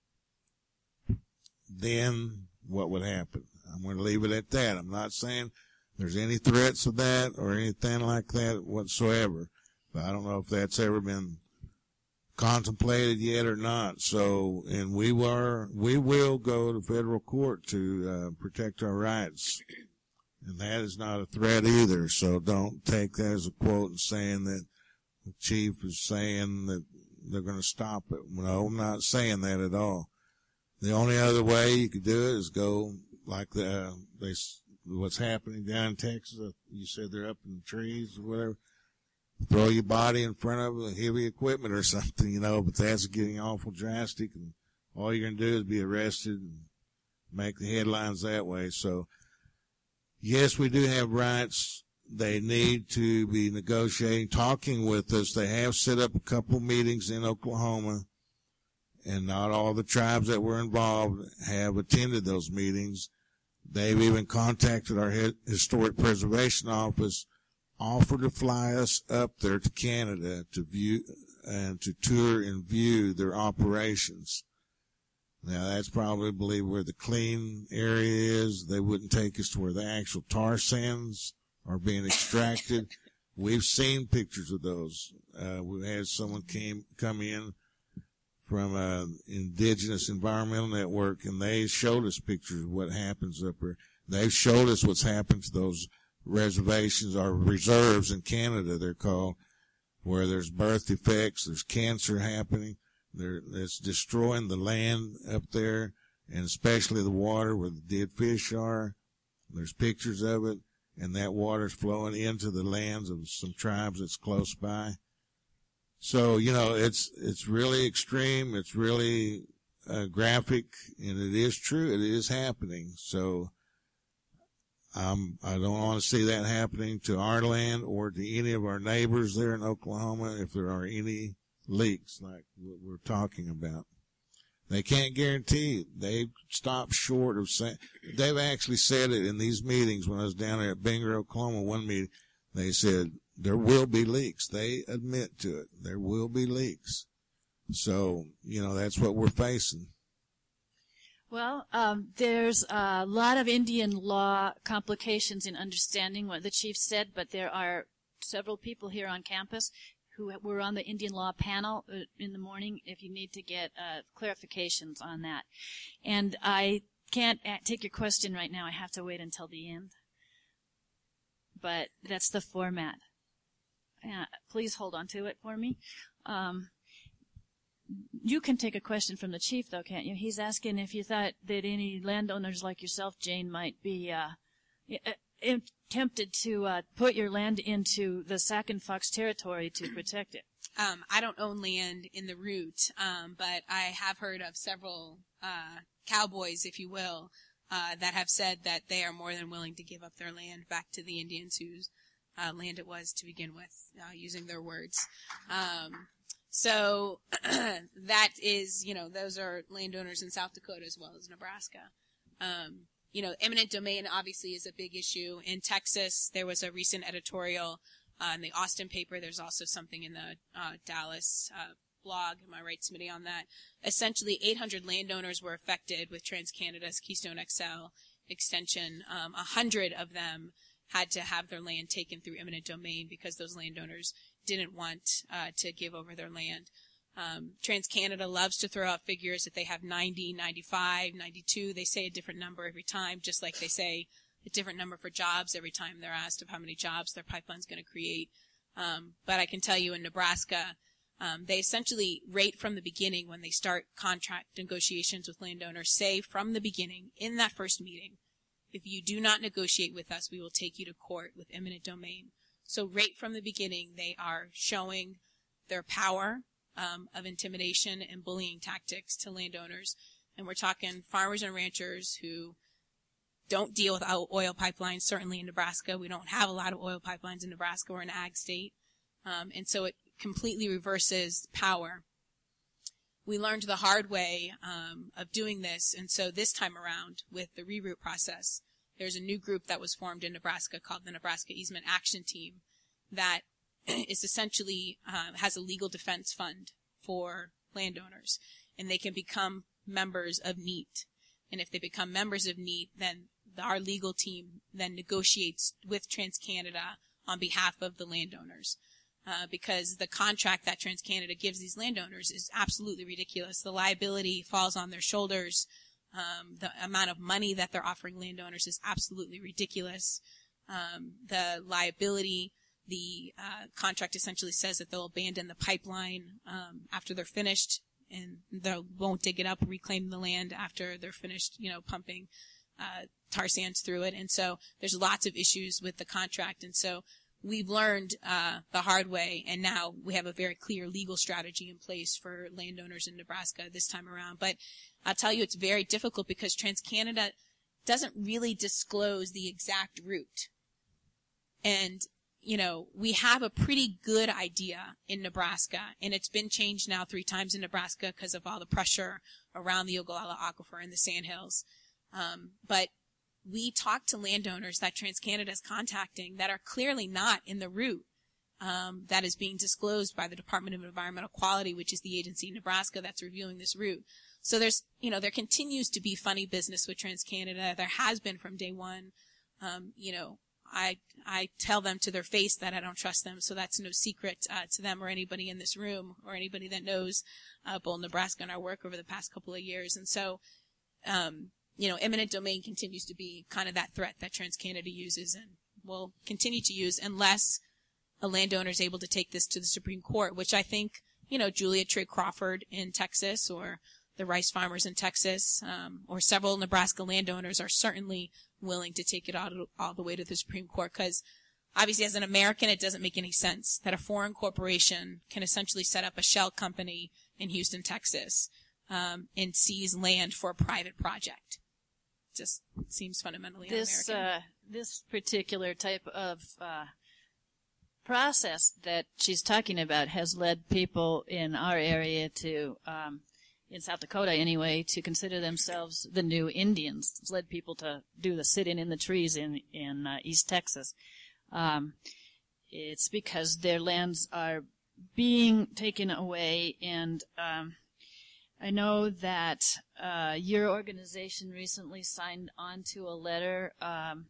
then what would happen? I'm going to leave it at that. I'm not saying there's any threats of that or anything like that whatsoever. But I don't know if that's ever been contemplated yet or not. So, and we were, we will go to federal court to uh, protect our rights. And that is not a threat either. So don't take that as a quote and saying that the chief is saying that they're going to stop it. No, I'm not saying that at all. The only other way you could do it is go like the, uh, they, what's happening down in Texas. Uh, you said they're up in the trees or whatever. Throw your body in front of heavy equipment or something, you know, but that's getting awful drastic, and all you're going to do is be arrested and make the headlines that way. So, yes, we do have rights. They need to be negotiating, talking with us. They have set up a couple meetings in Oklahoma, and not all the tribes that were involved have attended those meetings. They've even contacted our Historic Preservation Office, offered to fly us up there to Canada to view and to tour and view their operations. Now, that's probably where the clean area is. They wouldn't take us to where the actual tar sands are being extracted. We've seen pictures of those. Uh, we had someone came come in from uh Indigenous Environmental Network, and they showed us pictures of what happens up there. They've showed us what's happened to those reservations or reserves in Canada, they're called, where there's birth defects, there's cancer happening, there, it's destroying the land up there, and especially the water where the dead fish are. There's pictures of it, and that water's flowing into the lands of some tribes that's close by. So, you know, it's, it's really extreme, it's really uh, graphic, and it is true, it is happening. So, Um, I don't want to see that happening to our land or to any of our neighbors there in Oklahoma if there are any leaks like what we're talking about. They can't guarantee. They've stopped short of saying, they've actually said it in these meetings when I was down there at Bangor, Oklahoma, one meeting, they said there will be leaks. They admit to it. There will be leaks. So, you know, that's what we're facing. Well, um, there's a lot of Indian law complications in understanding what the chief said, but there are several people here on campus who were on the Indian law panel in the morning if you need to get uh, clarifications on that. And I can't take your question right now. I have to wait until the end. But that's the format. Uh, please hold on to it for me. Um, You can take a question from the chief, though, can't you? He's asking if you thought that any landowners like yourself, Jane, might be uh, tempted to uh, put your land into the Sac and Fox territory to protect it. Um, I don't own land in the route, um, but I have heard of several uh, cowboys, if you will, uh, that have said that they are more than willing to give up their land back to the Indians whose uh, land it was to begin with, uh, using their words. Um, So that is, you know, those are landowners in South Dakota as well as Nebraska. Um, you know, eminent domain obviously is a big issue. In Texas, there was a recent editorial uh, in the Austin paper. There's also something in the uh, Dallas uh, blog. Am I right, Smitty, on that? Essentially, eight hundred landowners were affected with TransCanada's Keystone X L extension. Um, one hundred of them had to have their land taken through eminent domain because those landowners didn't want uh, to give over their land. Um, TransCanada loves to throw out figures that they have ninety, ninety-five, ninety-two. They say a different number every time, just like they say a different number for jobs every time they're asked of how many jobs their pipeline's going to create. Um, but I can tell you in Nebraska, um, they essentially rate from the beginning when they start contract negotiations with landowners, say from the beginning in that first meeting, if you do not negotiate with us, we will take you to court with eminent domain. So right from the beginning, they are showing their power um, of intimidation and bullying tactics to landowners. And we're talking farmers and ranchers who don't deal with oil pipelines, certainly in Nebraska. We don't have a lot of oil pipelines in Nebraska. We're an ag state. Um, and so it completely reverses power. We learned the hard way um, of doing this. And so this time around with the reroute process, there's a new group that was formed in Nebraska called the Nebraska Easement Action Team that is essentially uh, has a legal defense fund for landowners. and they can become members of NEAT. And if they become members of NEAT, then our legal team then negotiates with TransCanada on behalf of the landowners. Uh, because the contract that TransCanada gives these landowners is absolutely ridiculous. The liability falls on their shoulders. Um, the amount of money that they're offering landowners is absolutely ridiculous. Um, the liability, the uh, contract essentially says that they'll abandon the pipeline um, after they're finished, and they won't dig it up, reclaim the land after they're finished, you know, pumping uh, tar sands through it. And so there's lots of issues with the contract. And so we've learned uh, the hard way, and now we have a very clear legal strategy in place for landowners in Nebraska this time around. But I'll tell you, it's very difficult because TransCanada doesn't really disclose the exact route. And, you know, we have a pretty good idea in Nebraska, and it's been changed now three times in Nebraska because of all the pressure around the Ogallala Aquifer and the Sandhills. Um, but we talk to landowners that TransCanada is contacting that are clearly not in the route um, that is being disclosed by the Department of Environmental Quality, which is the agency in Nebraska that's reviewing this route. So there's, you know, there continues to be funny business with TransCanada. There has been from day one. Um, you know, I I tell them to their face that I don't trust them, so that's no secret uh, to them or anybody in this room or anybody that knows uh, Bold, Nebraska and our work over the past couple of years. And so, um, you know, eminent domain continues to be kind of that threat that TransCanada uses and will continue to use unless a landowner is able to take this to the Supreme Court, which I think, you know, Julia Trigg Crawford in Texas or the rice farmers in Texas um, or several Nebraska landowners are certainly willing to take it all, all the way to the Supreme Court because obviously as an American, it doesn't make any sense that a foreign corporation can essentially set up a shell company in Houston, Texas um, and seize land for a private project. Just seems fundamentally this, un-American. Uh, this particular type of uh, process that she's talking about has led people in our area to, um, in South Dakota anyway, to consider themselves the new Indians. It's led people to do the sit-in in the trees in, in uh, East Texas. Um, it's because their lands are being taken away, and um, I know that uh, your organization recently signed on to a letter. Um,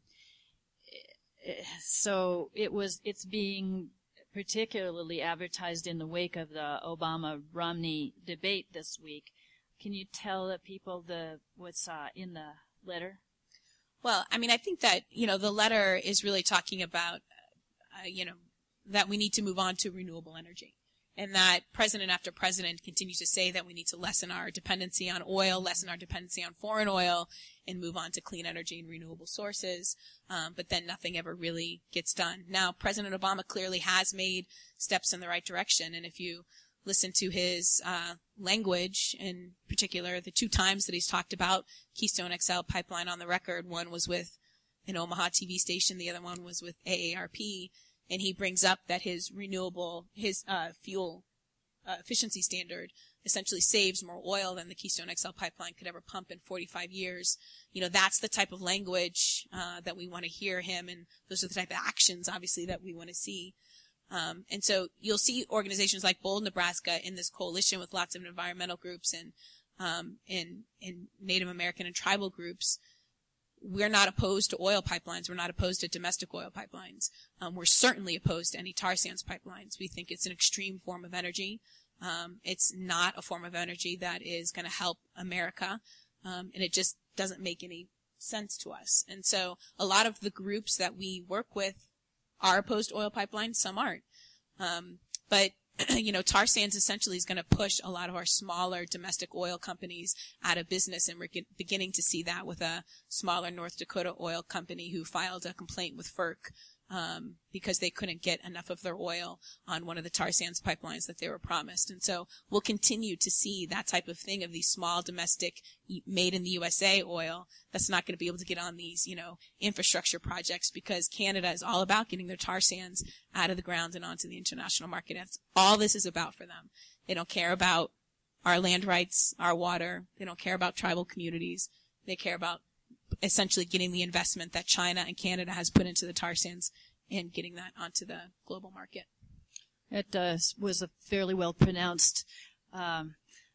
so it was. It's being particularly advertised in the wake of the Obama-Romney debate this week. Can you tell the people the what's uh, in the letter? Well, I mean, I think that you know the letter is really talking about uh, you know that we need to move on to renewable energy. And that president after president continues to say that we need to lessen our dependency on oil, lessen our dependency on foreign oil, and move on to clean energy and renewable sources. Um, but then nothing ever really gets done. Now, President Obama clearly has made steps in the right direction. And if you listen to his uh, language, in particular, the two times that he's talked about Keystone X L pipeline on the record, one was with an Omaha T V station, the other one was with A A R P. And he brings up that his renewable, his uh, fuel uh, efficiency standard essentially saves more oil than the Keystone X L pipeline could ever pump in forty-five years. You know, that's the type of language uh, that we want to hear him, and those are the type of actions, obviously, that we want to see. Um, and so you'll see organizations like Bold, Nebraska in this coalition with lots of environmental groups and um, in, in Native American and tribal groups. We're not opposed to oil pipelines. We're not opposed to domestic oil pipelines. Um, we're certainly opposed to any tar sands pipelines. We think it's an extreme form of energy. Um, it's not a form of energy that is going to help America, um, and it just doesn't make any sense to us. And so a lot of the groups that we work with are opposed to oil pipelines. Some aren't. Um, but you know, tar sands essentially is going to push a lot of our smaller domestic oil companies out of business, and we're get, beginning to see that with a smaller North Dakota oil company who filed a complaint with F E R C um, because they couldn't get enough of their oil on one of the tar sands pipelines that they were promised. And so we'll continue to see that type of thing of these small domestic made in the U S A oil that's not going to be able to get on these, you know, infrastructure projects because Canada is all about getting their tar sands out of the ground and onto the international market. That's all this is about for them. They don't care about our land rights, our water. They don't care about tribal communities. They care about essentially getting the investment that China and Canada has put into the tar sands and getting that onto the global market. It uh, was a fairly well pronounced um,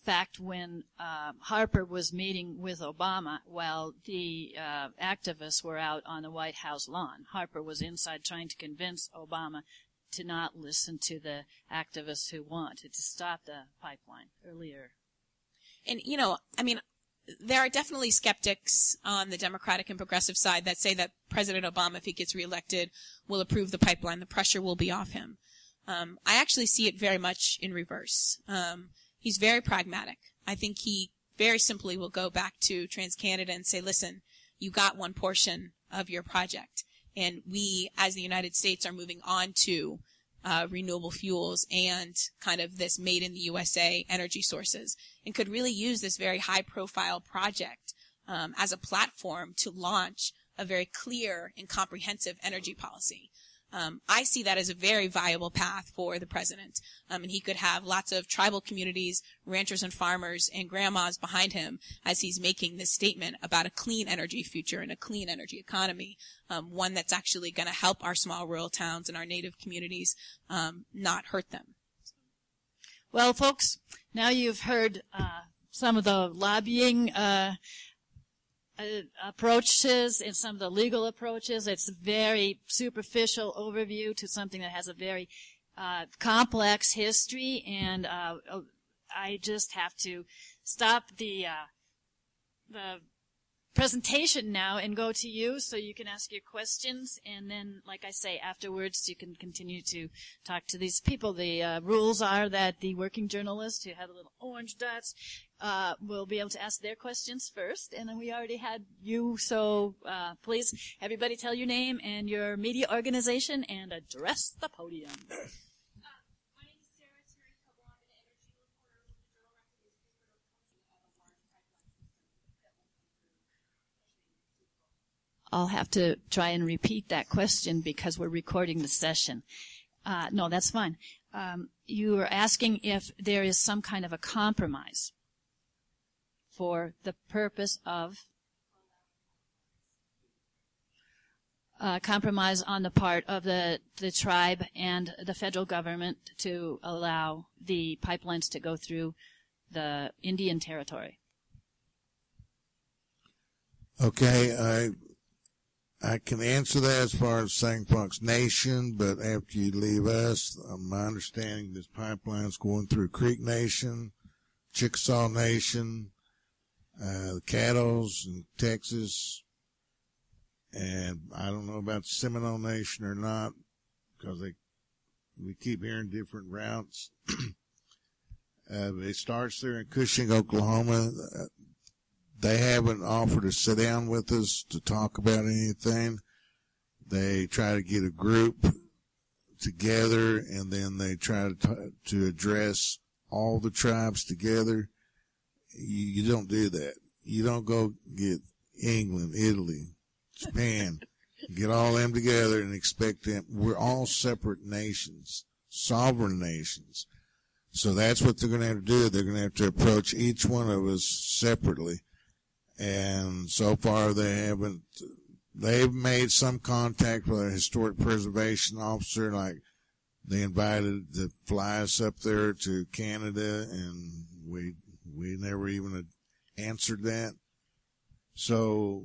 fact, when uh, Harper was meeting with Obama while the uh, activists were out on the White House lawn, Harper was inside trying to convince Obama to not listen to the activists who wanted to stop the pipeline earlier. And, you know, I mean, there are definitely skeptics on the Democratic and progressive side that say that President Obama, if he gets reelected, will approve the pipeline. The pressure will be off him. Um, I actually see it very much in reverse. Um, he's very pragmatic. I think he very simply will go back to TransCanada and say, listen, you got one portion of your project. And we, as the United States, are moving on to uh, renewable fuels and kind of this made in the U S A energy sources, and could really use this very high-profile project um, as a platform to launch a very clear and comprehensive energy policy. Um, I see that as a very viable path for the president. Um, and he could have lots of tribal communities, ranchers and farmers, and grandmas behind him as he's making this statement about a clean energy future and a clean energy economy, um, one that's actually going to help our small rural towns and our native communities um, not hurt them. Well, folks, now you've heard uh, some of the lobbying uh Uh, approaches and some of the legal approaches. It's a very superficial overview to something that has a very uh, complex history, and uh, I just have to stop the uh, the presentation now and go to you so you can ask your questions, and then, like I say, afterwards you can continue to talk to these people. The uh, rules are that the working journalists who have the little orange dots Uh, will be able to ask their questions first, and then we already had you, so uh, please, everybody tell your name and your media organization and address the podium. Uh, my name is Sarah Terry Coble. I'm an energy reporter with the Journal Record newspaper of a large pipeline system that will come through. I'll have to try and repeat that question because we're recording the session. Uh, no, that's fine. Um, you were asking if there is some kind of a compromise for the purpose of uh, compromise on the part of the, the tribe and the federal government to allow the pipelines to go through the Indian territory. Okay, I I can answer that as far as Sang Fox Nation, but after you leave us, uh, my understanding this pipeline's going through Creek Nation, Chickasaw Nation, Uh, the Cattles in Texas, and I don't know about the Seminole Nation or not, because they, we keep hearing different routes. uh, it starts there in Cushing, Oklahoma. Uh, they haven't offered to sit down with us to talk about anything. They try to get a group together, and then they try to, t- to address all the tribes together. You, you don't do that. You don't go get England, Italy, Japan, get all them together and expect them. We're all separate nations, sovereign nations. So that's what they're going to have to do. They're going to have to approach each one of us separately. And so far they haven't, they've made some contact with a historic preservation officer, like they invited to fly us up there to Canada, and we We never even answered that. So,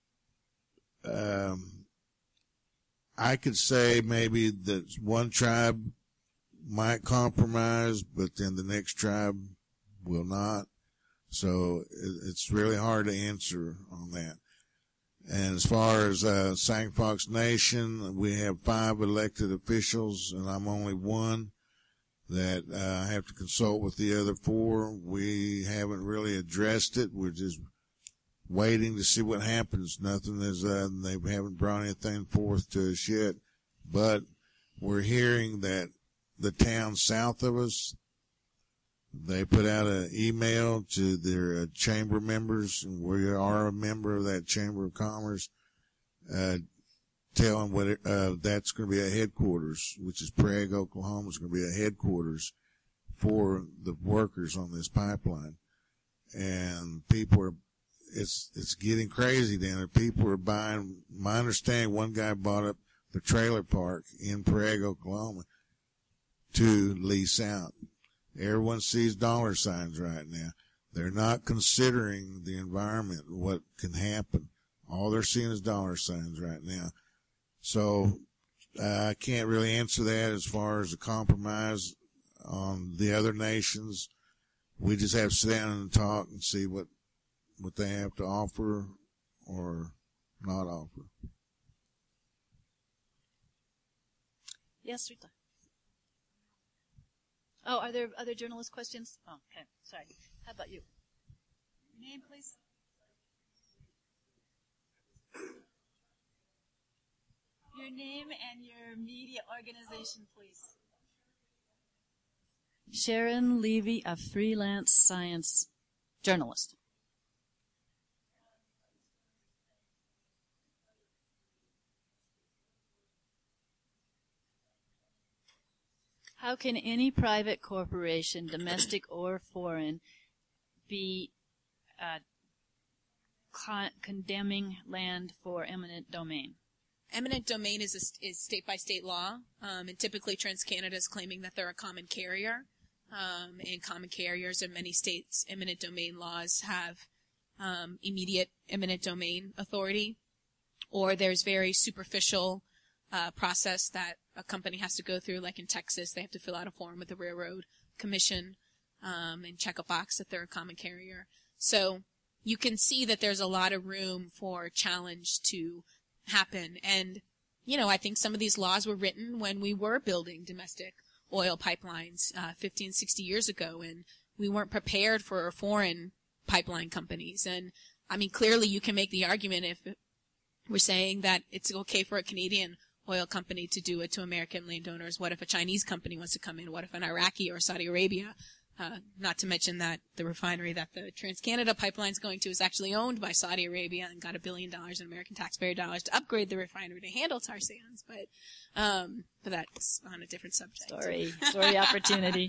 um, I could say maybe that one tribe might compromise, but then the next tribe will not. So it's really hard to answer on that. And as far as uh, Sang Fox Nation, we have five elected officials, and I'm only one that uh, I have to consult with the other four. We haven't really addressed it. We're just waiting to see what happens. Nothing is, uh, they haven't brought anything forth to us yet. But we're hearing that the town south of us, they put out an email to their uh, chamber members, and we are a member of that Chamber of Commerce, uh, telling what it, uh, that's going to be a headquarters, which is Prague, Oklahoma, is going to be a headquarters for the workers on this pipeline. And people are, it's, it's getting crazy down there. People are buying, my understanding, one guy bought up the trailer park in Prague, Oklahoma to lease out. Everyone sees dollar signs right now. They're not considering the environment and what can happen. All they're seeing is dollar signs right now. So uh, I can't really answer that as far as a compromise on the other nations. We just have to sit down and talk and see what what they have to offer or not offer. Yes, Rita. Oh, are there other journalist questions? Oh, okay. Sorry. How about you? Your name, please. Your name and your media organization, please. Sharon Levy, a freelance science journalist. How can any private corporation, domestic or foreign, be uh, con- condemning land for eminent domain? Eminent domain is a, is state by state law, um, and typically TransCanada is claiming that they're a common carrier, um, and common carriers in many states, eminent domain laws have um, immediate eminent domain authority, or there's very superficial uh, process that a company has to go through, like in Texas, they have to fill out a form with the Railroad Commission um, and check a box that they're a common carrier. So you can see that there's a lot of room for challenge to happen. And, you know, I think some of these laws were written when we were building domestic oil pipelines uh, fifteen, sixty years ago, and we weren't prepared for foreign pipeline companies. And, I mean, clearly you can make the argument if we're saying that it's okay for a Canadian oil company to do it to American landowners. What if a Chinese company wants to come in? What if an Iraqi or Saudi Arabia? Uh, not to mention that the refinery that the TransCanada pipeline is going to is actually owned by Saudi Arabia and got a billion dollars in American taxpayer dollars to upgrade the refinery to handle tar sands. But, um, but that's on a different subject. Story, story opportunity.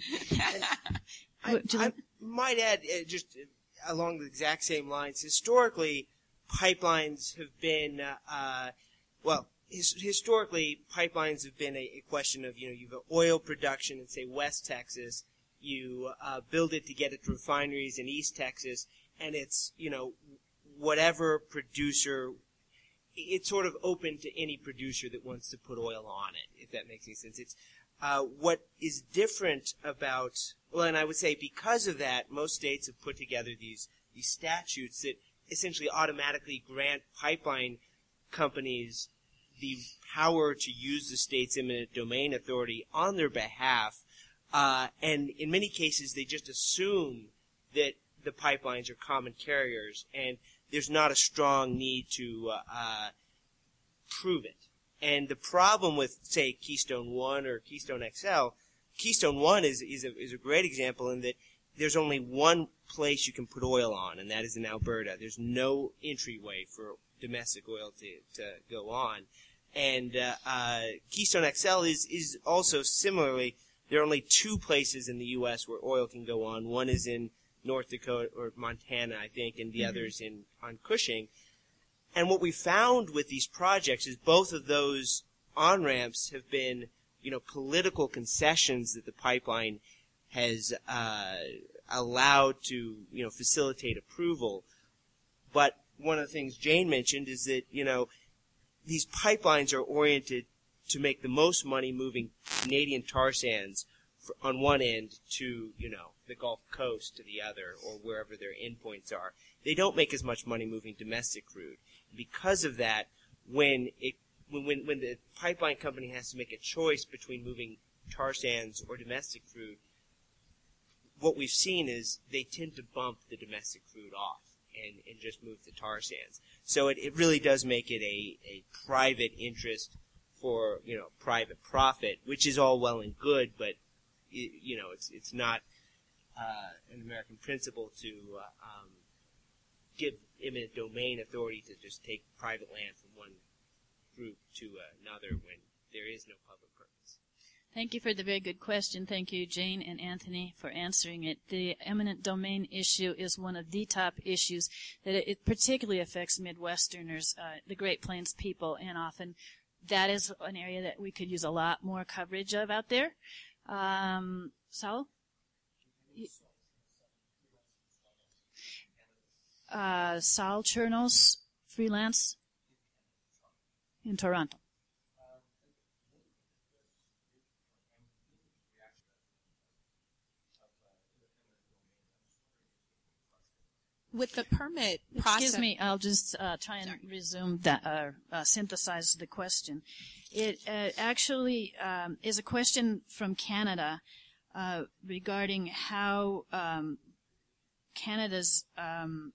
I, I might add, uh, just uh, along the exact same lines, historically, pipelines have been, uh, uh well, his, historically, pipelines have been a, a question of, you know, you have oil production in, say, West Texas. You uh, build it to get it to refineries in East Texas, and it's, you know, whatever producer, it's sort of open to any producer that wants to put oil on it, if that makes any sense. It's uh, what is different about, well, and I would say because of that, most states have put together these these statutes that essentially automatically grant pipeline companies the power to use the state's eminent domain authority on their behalf. Uh, and in many cases, they just assume that the pipelines are common carriers, and there's not a strong need to uh, uh, prove it. And the problem with, say, Keystone One or Keystone X L, Keystone One is is a, is a great example in that there's only one place you can put oil on, and that is in Alberta. There's no entryway for domestic oil to, to go on. And uh, uh, Keystone X L is, is also similarly, there are only two places in the U S where oil can go on. One is in North Dakota or Montana, I think, and the mm-hmm. other is in on Cushing. And what we found with these projects is both of those on-ramps have been, you know, political concessions that the pipeline has uh, allowed to, you know, facilitate approval. But one of the things Jane mentioned is that, you know, these pipelines are oriented to make the most money moving Canadian tar sands for, on one end to, you know, the Gulf Coast to the other, or wherever their endpoints are. They don't make as much money moving domestic crude. Because of that, when it when when, when the pipeline company has to make a choice between moving tar sands or domestic crude, what we've seen is they tend to bump the domestic crude off and, and just move the tar sands. So it, it really does make it a, a private interest for, you know, private profit, which is all well and good, but, it, you know, it's it's not uh, an American principle to uh, um, give eminent domain authority to just take private land from one group to another when there is no public purpose. Thank you for the very good question. Thank you, Jane and Anthony, for answering it. The eminent domain issue is one of the top issues that it, it particularly affects Midwesterners, uh, the Great Plains people, and often that is an area that we could use a lot more coverage of out there. Um, Saul? Uh, Sal Chernos, freelance in Toronto. With the permit process. Excuse me, I'll just uh, try and Sorry. resume that, uh, uh, synthesize the question. It uh, actually um, is a question from Canada uh, regarding how um, Canada's um,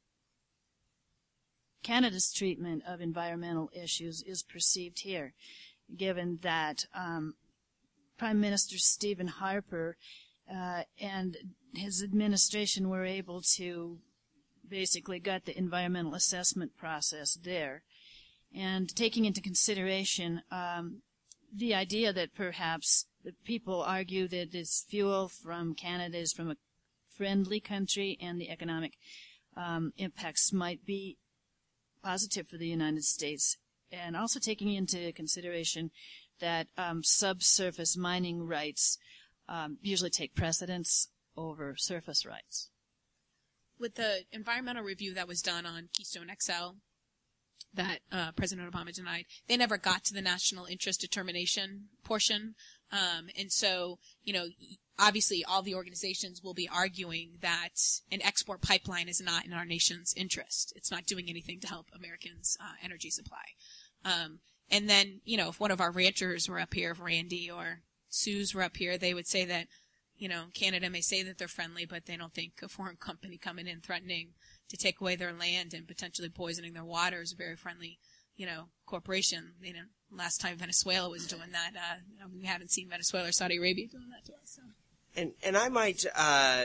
Canada's treatment of environmental issues is perceived here, given that um, Prime Minister Stephen Harper uh, and his administration were able to basically gut the environmental assessment process there. And taking into consideration um, the idea that perhaps the people argue that this fuel from Canada is from a friendly country and the economic um, impacts might be positive for the United States, and also taking into consideration that um, subsurface mining rights um, usually take precedence over surface rights. With the environmental review that was done on Keystone X L that uh, President Obama denied, they never got to the national interest determination portion. Um, and so, you know, obviously all the organizations will be arguing that an export pipeline is not in our nation's interest. It's not doing anything to help Americans' uh, energy supply. Um, and then, you know, if one of our ranchers were up here, if Randy or Suze were up here, they would say that, you know, Canada may say that they're friendly, but they don't think a foreign company coming in threatening to take away their land and potentially poisoning their water is a very friendly, you know, corporation. You know, last time Venezuela was doing that, uh, we haven't seen Venezuela or Saudi Arabia doing that to us. So. And and I might uh,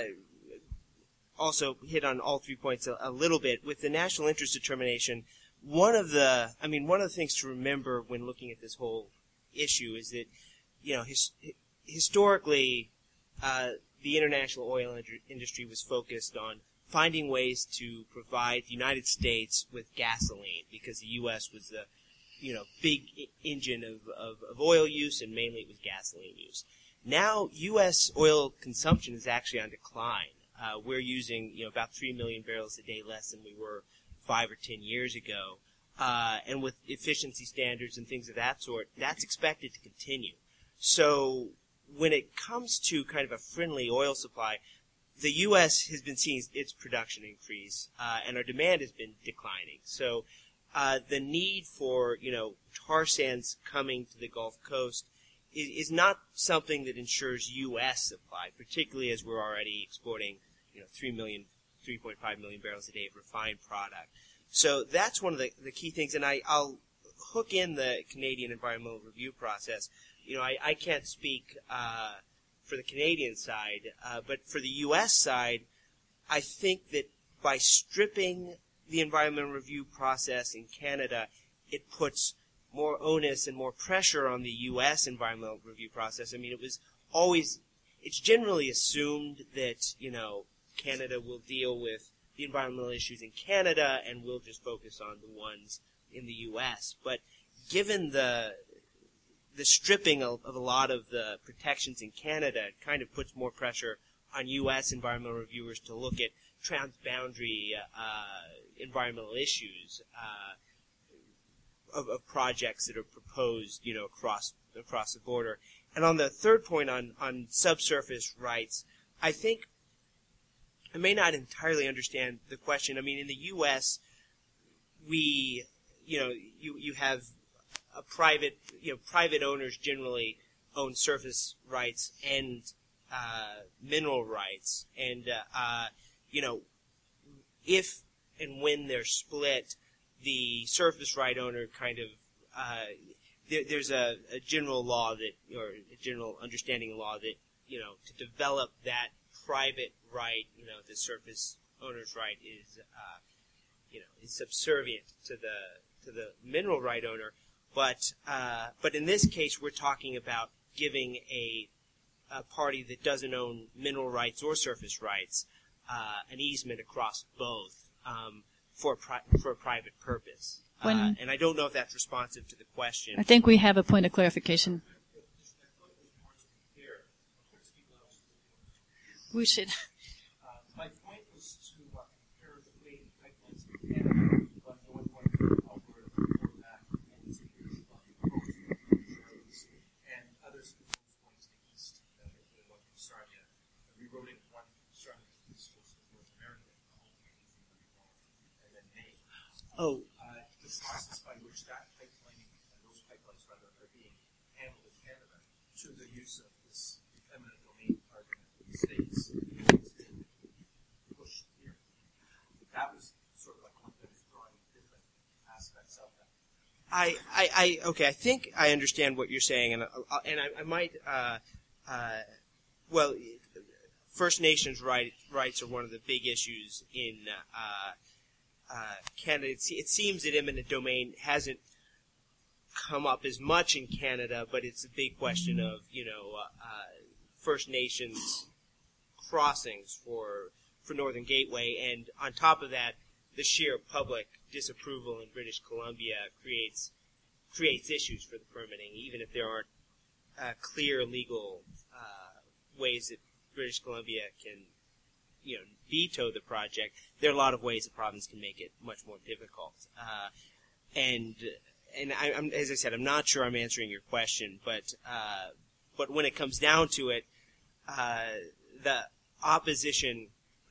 also hit on all three points a, a little bit with the national interest determination. One of the, I mean, one of the things to remember when looking at this whole issue is that, you know, his, historically, uh, the international oil industry was focused on finding ways to provide the United States with gasoline because the U S was the, you know, big I- engine of, of, of oil use, and mainly it was gasoline use. Now, U S oil consumption is actually on decline. Uh, we're using, you know, about three million barrels a day less than we were five or ten years ago. Uh, and with efficiency standards and things of that sort, that's expected to continue. So when it comes to kind of a friendly oil supply, the U S has been seeing its production increase, uh, and our demand has been declining. So uh, the need for, you know, tar sands coming to the Gulf Coast is, is not something that ensures U S supply, particularly as we're already exporting, you know, three million, three point five million barrels a day of refined product. So that's one of the, the key things, and I, I'll hook in the Canadian environmental review process. You know, I, I can't speak uh, for the Canadian side, uh, but for the U S side, I think that by stripping the environmental review process in Canada, it puts more onus and more pressure on the U S environmental review process. I mean, it was always, it's generally assumed that, you know, Canada will deal with the environmental issues in Canada and we'll just focus on the ones in the U S. But given the the stripping of, of a lot of the protections in Canada, it kind of puts more pressure on U S environmental reviewers to look at transboundary uh, environmental issues uh, of, of projects that are proposed, you know, across across the border. And on the third point on, on subsurface rights, I think I may not entirely understand the question. I mean, in the U S, we, you know, you you have a private, you know, private owners generally own surface rights and uh, mineral rights, and uh, uh, you know, if and when they're split, the surface right owner kind of uh, there, there's a, a general law that, or a general understanding of law that, you know, to develop that private right, you know, the surface owner's right is, uh, you know, is subservient to the to the mineral right owner. But uh, but in this case, we're talking about giving a, a party that doesn't own mineral rights or surface rights uh, an easement across both um, for a pri- for a private purpose. When, uh, and I don't know if that's responsive to the question. I think we have a point of clarification. We should was to uh, compare the Canadian pipelines in Canada, but no one wanted to Alberta before that, and to the coast, and others proposed going to the east, uh, the one from Sarnia, rerouting one from Sarnia to the east coast of North America, and then Maine. Oh, Uh, the process by which that pipeline, and those pipelines rather, are being handled in Canada to the use of this eminent domain argument in the States is being pushed here. That was sort of like one that is drawing different aspects of that. I, I, I, okay, I think I understand what you're saying, and, uh, and I, I might, uh, uh, well, First Nations right, rights are one of the big issues in, uh, uh, Canada. It, it seems that eminent domain hasn't come up as much in Canada, but it's a big question of, you know, uh, uh, First Nations crossings for, for Northern Gateway, and on top of that, the sheer public disapproval in British Columbia creates creates issues for the permitting, even if there aren't uh, clear legal uh, ways that British Columbia can, you know, veto the project. There are a lot of ways the province can make it much more difficult. Uh, and and I, I'm, as I said, I'm not sure I'm answering your question, but uh, but when it comes down to it, uh, the opposition.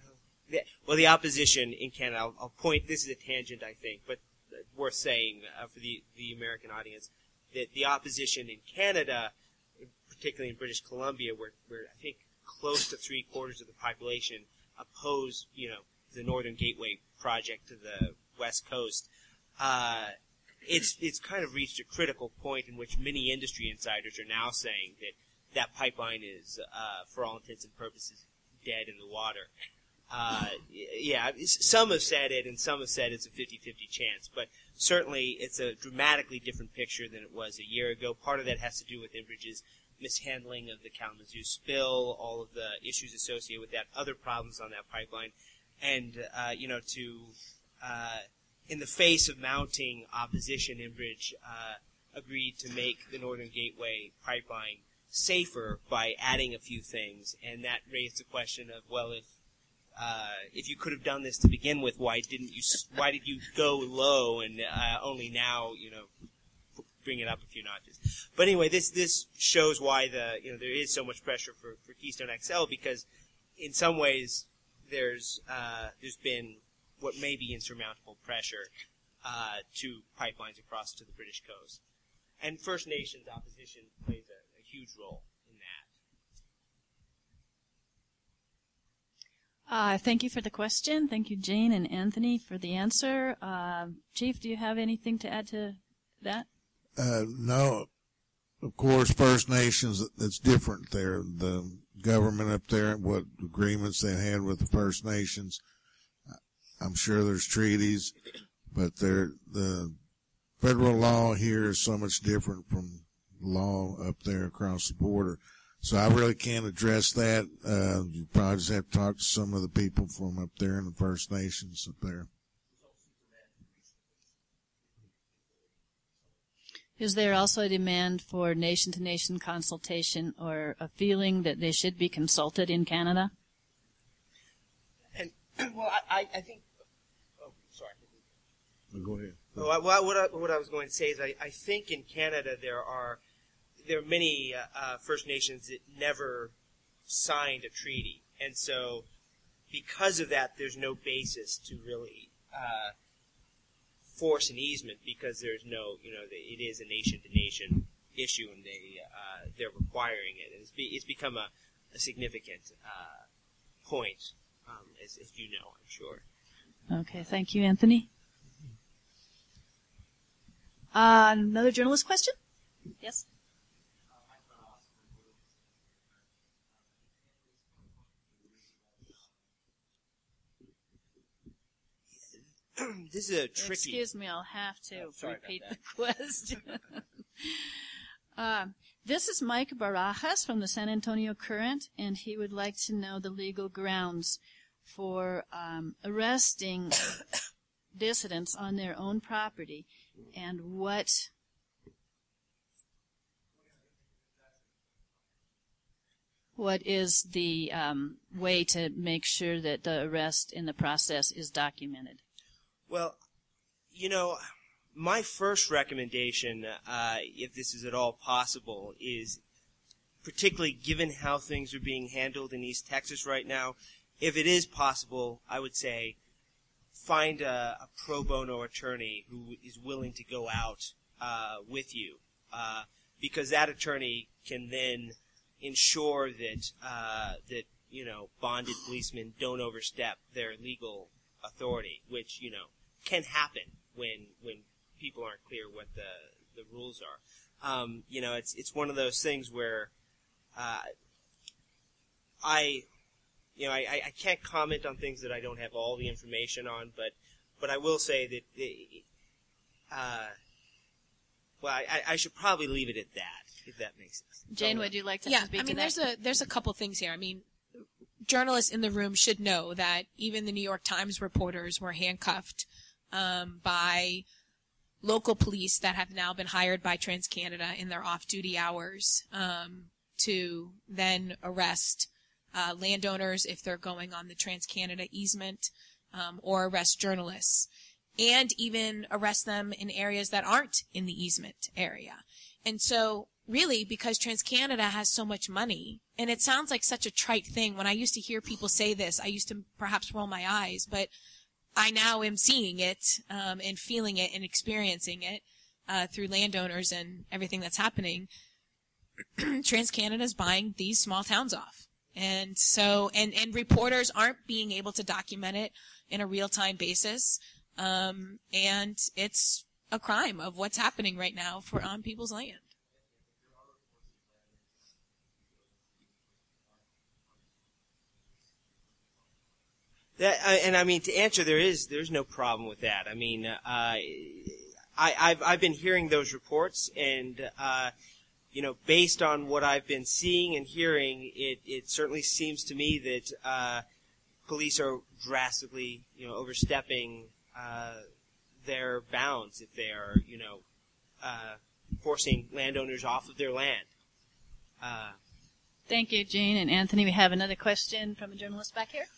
Well, the opposition in Canada, I'll, I'll point, this is a tangent, I think, but worth saying uh, for the, the American audience, that the opposition in Canada, particularly in British Columbia, where, where I think close to three quarters of the population oppose, you know, the Northern Gateway project to the West Coast, uh, it's, it's kind of reached a critical point in which many industry insiders are now saying that that pipeline is, uh, for all intents and purposes, dead in the water. Uh, yeah, some have said it, and some have said it's a fifty-fifty chance, but certainly it's a dramatically different picture than it was a year ago. Part of that has to do with Enbridge's mishandling of the Kalamazoo spill, all of the issues associated with that, other problems on that pipeline, and, uh, you know, to, uh, in the face of mounting opposition, Enbridge, uh, agreed to make the Northern Gateway pipeline safer by adding a few things, and that raised the question of, well, if Uh, if you could have done this to begin with, why didn't you? Why did you go low and uh, only now, you know, bring it up a few notches? But anyway, this this shows why the you know there is so much pressure for, for Keystone X L, because in some ways there's uh, there's been what may be insurmountable pressure uh, to pipelines across to the British coast, and First Nations opposition plays a, a huge role. Uh, thank you for the question. Thank you, Jane and Anthony, for the answer. Uh, Chief, do you have anything to add to that? Uh, no. Of course, First Nations, it's different there. The government up there, what agreements they had with the First Nations. I'm sure there's treaties, but there, the federal law here is so much different from law up there across the border. So I really can't address that. Uh, you probably just have to talk to some of the people from up there in the First Nations up there. Is there also a demand for nation-to-nation consultation, or a feeling that they should be consulted in Canada? And well, I, I think. Oh, sorry. Go ahead. Oh, I, well, what I, what I was going to say is, I, I think in Canada there are. There are many uh, uh, First Nations that never signed a treaty, and so because of that, there's no basis to really uh, force an easement, because there's no, you know, it is a nation-to-nation issue, and they uh, they're requiring it, and it's, be, it's become a, a significant uh, point, um, as, as you know, I'm sure. Okay, thank you, Anthony. Uh, another journalist question? Yes. This is a tricky. Excuse me, I'll have to Oh, sorry repeat about the question. uh, this is Mike Barajas from the San Antonio Current, and he would like to know the legal grounds for um, arresting dissidents on their own property, and what what is the um, way to make sure that the arrest in the process is documented? Well, you know, my first recommendation, uh, if this is at all possible, is particularly given how things are being handled in East Texas right now, if it is possible, I would say find a, a pro bono attorney who is willing to go out uh, with you, uh, because that attorney can then ensure that uh, that you know bonded policemen don't overstep their legal authority, which you know can happen when when people aren't clear what the the rules are. Um, you know, it's it's one of those things where uh, I. You know, I, I can't comment on things that I don't have all the information on, but but I will say that, uh, well, I, I should probably leave it at that, if that makes sense. Jane, would you like to Yeah, speak I mean, to there's that? a there's a couple things here. I mean, journalists in the room should know that even the New York Times reporters were handcuffed um, by local police that have now been hired by TransCanada in their off-duty hours um, to then arrest Uh, landowners if they're going on the TransCanada easement, um, or arrest journalists, and even arrest them in areas that aren't in the easement area. And so, really, because TransCanada has so much money, and it sounds like such a trite thing. When I used to hear people say this, I used to perhaps roll my eyes, but I now am seeing it um, and feeling it and experiencing it uh, through landowners and everything that's happening. TransCanada is buying these small towns off. And so, and, and reporters aren't being able to document it in a real-time basis. Um, and it's a crime of what's happening right now for on people's land. That, uh, and I mean, to answer, there is, there's no problem with that. I mean, uh, I, I've, I've been hearing those reports, and, uh, you know, based on what I've been seeing and hearing, it, it certainly seems to me that uh, police are drastically, you know, overstepping uh, their bounds if they are, you know, uh, forcing landowners off of their land. Uh, Thank you, Jane and Anthony. We have another question from a journalist back here.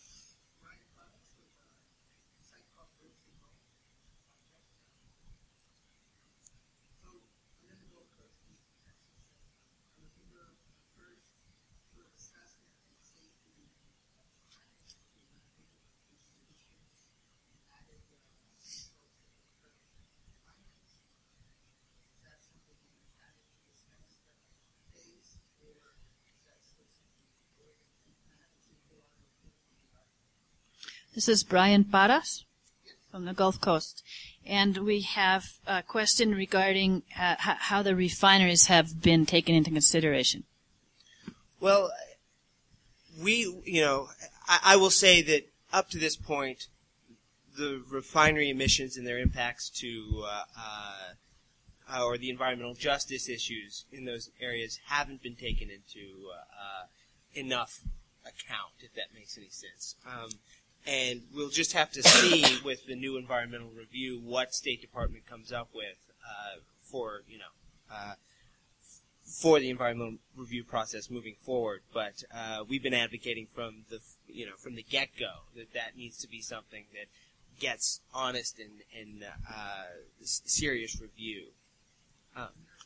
This is Brian Paras from the Gulf Coast. And we have a question regarding uh, h- how the refineries have been taken into consideration. Well, we, you know, I, I will say that up to this point, the refinery emissions and their impacts to, uh, uh, or the environmental justice issues in those areas haven't been taken into uh, uh, enough account, if that makes any sense. Um, And we'll just have to see with the new environmental review what State Department comes up with uh, for, you know, uh, for the environmental review process moving forward. But uh, we've been advocating from the, you know, from the get-go that that needs to be something that gets honest and, and uh, serious review. Um,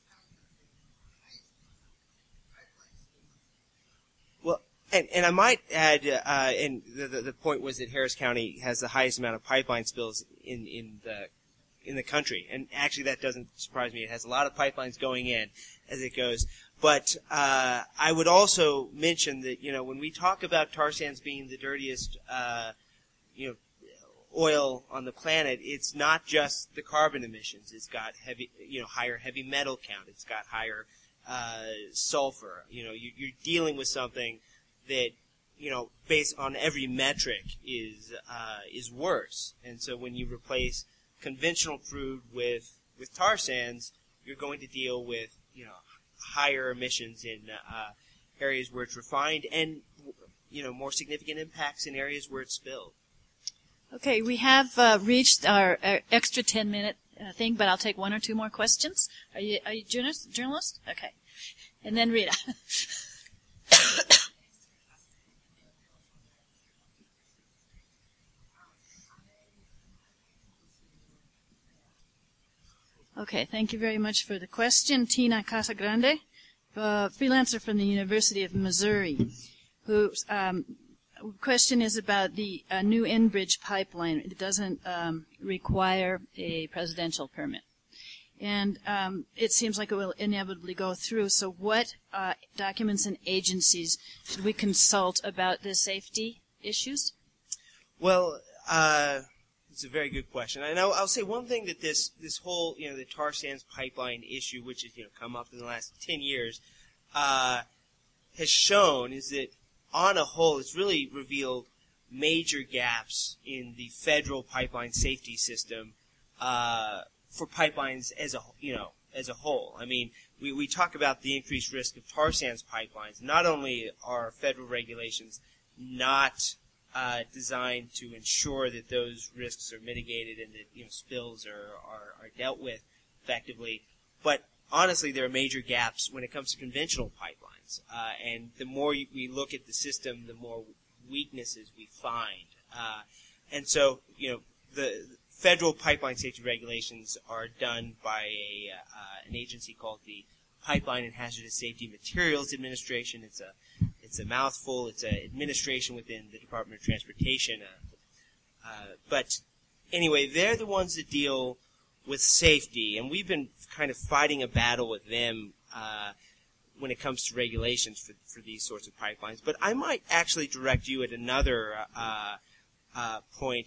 well. And, and I might add, uh, and the, the, the point was that Harris County has the highest amount of pipeline spills in, in the in the country. And actually, that doesn't surprise me. It has a lot of pipelines going in as it goes. But uh, I would also mention that, you know, when we talk about tar sands being the dirtiest, uh, you know, oil on the planet, it's not just the carbon emissions. It's got heavy, you know, higher heavy metal count. It's got higher uh, sulfur. You know, you, you're dealing with something that, you know, based on every metric is uh, is worse. And so when you replace conventional crude with with tar sands, you're going to deal with, you know, higher emissions in uh, areas where it's refined, and, you know, more significant impacts in areas where it's spilled. Okay, we have uh, reached our, our extra ten minute uh, thing, but I'll take one or two more questions. Are you are you journalist? Journalist? Okay, and then Rita. Okay, thank you very much for the question. Tina Casagrande, uh, freelancer from the University of Missouri, whose um, question is about the uh, new Enbridge pipeline. It doesn't um, require a presidential permit. And um, it seems like it will inevitably go through. So what uh, documents and agencies should we consult about the safety issues? Well, uh, it's a very good question. And I'll, I'll say one thing that this, this whole, you know, the tar sands pipeline issue, which has, you know, come up in the last ten years, uh, has shown is that on a whole, it's really revealed major gaps in the federal pipeline safety system, uh, for pipelines as a, you know, as a whole. I mean, we, we talk about the increased risk of tar sands pipelines. Not only are federal regulations not uh, designed to ensure that those risks are mitigated and that, you know, spills are, are, are dealt with effectively, but honestly, there are major gaps when it comes to conventional pipelines. Uh, and the more we look at the system, the more weaknesses we find. Uh, and so, you know, the federal pipeline safety regulations are done by a uh, an agency called the Pipeline and Hazardous Safety Materials Administration. It's a it's a mouthful. It's an administration within the Department of Transportation. Uh, uh, but anyway, they're the ones that deal with safety, and we've been kind of fighting a battle with them uh, when it comes to regulations for for these sorts of pipelines. But I might actually direct you at another uh, uh, point.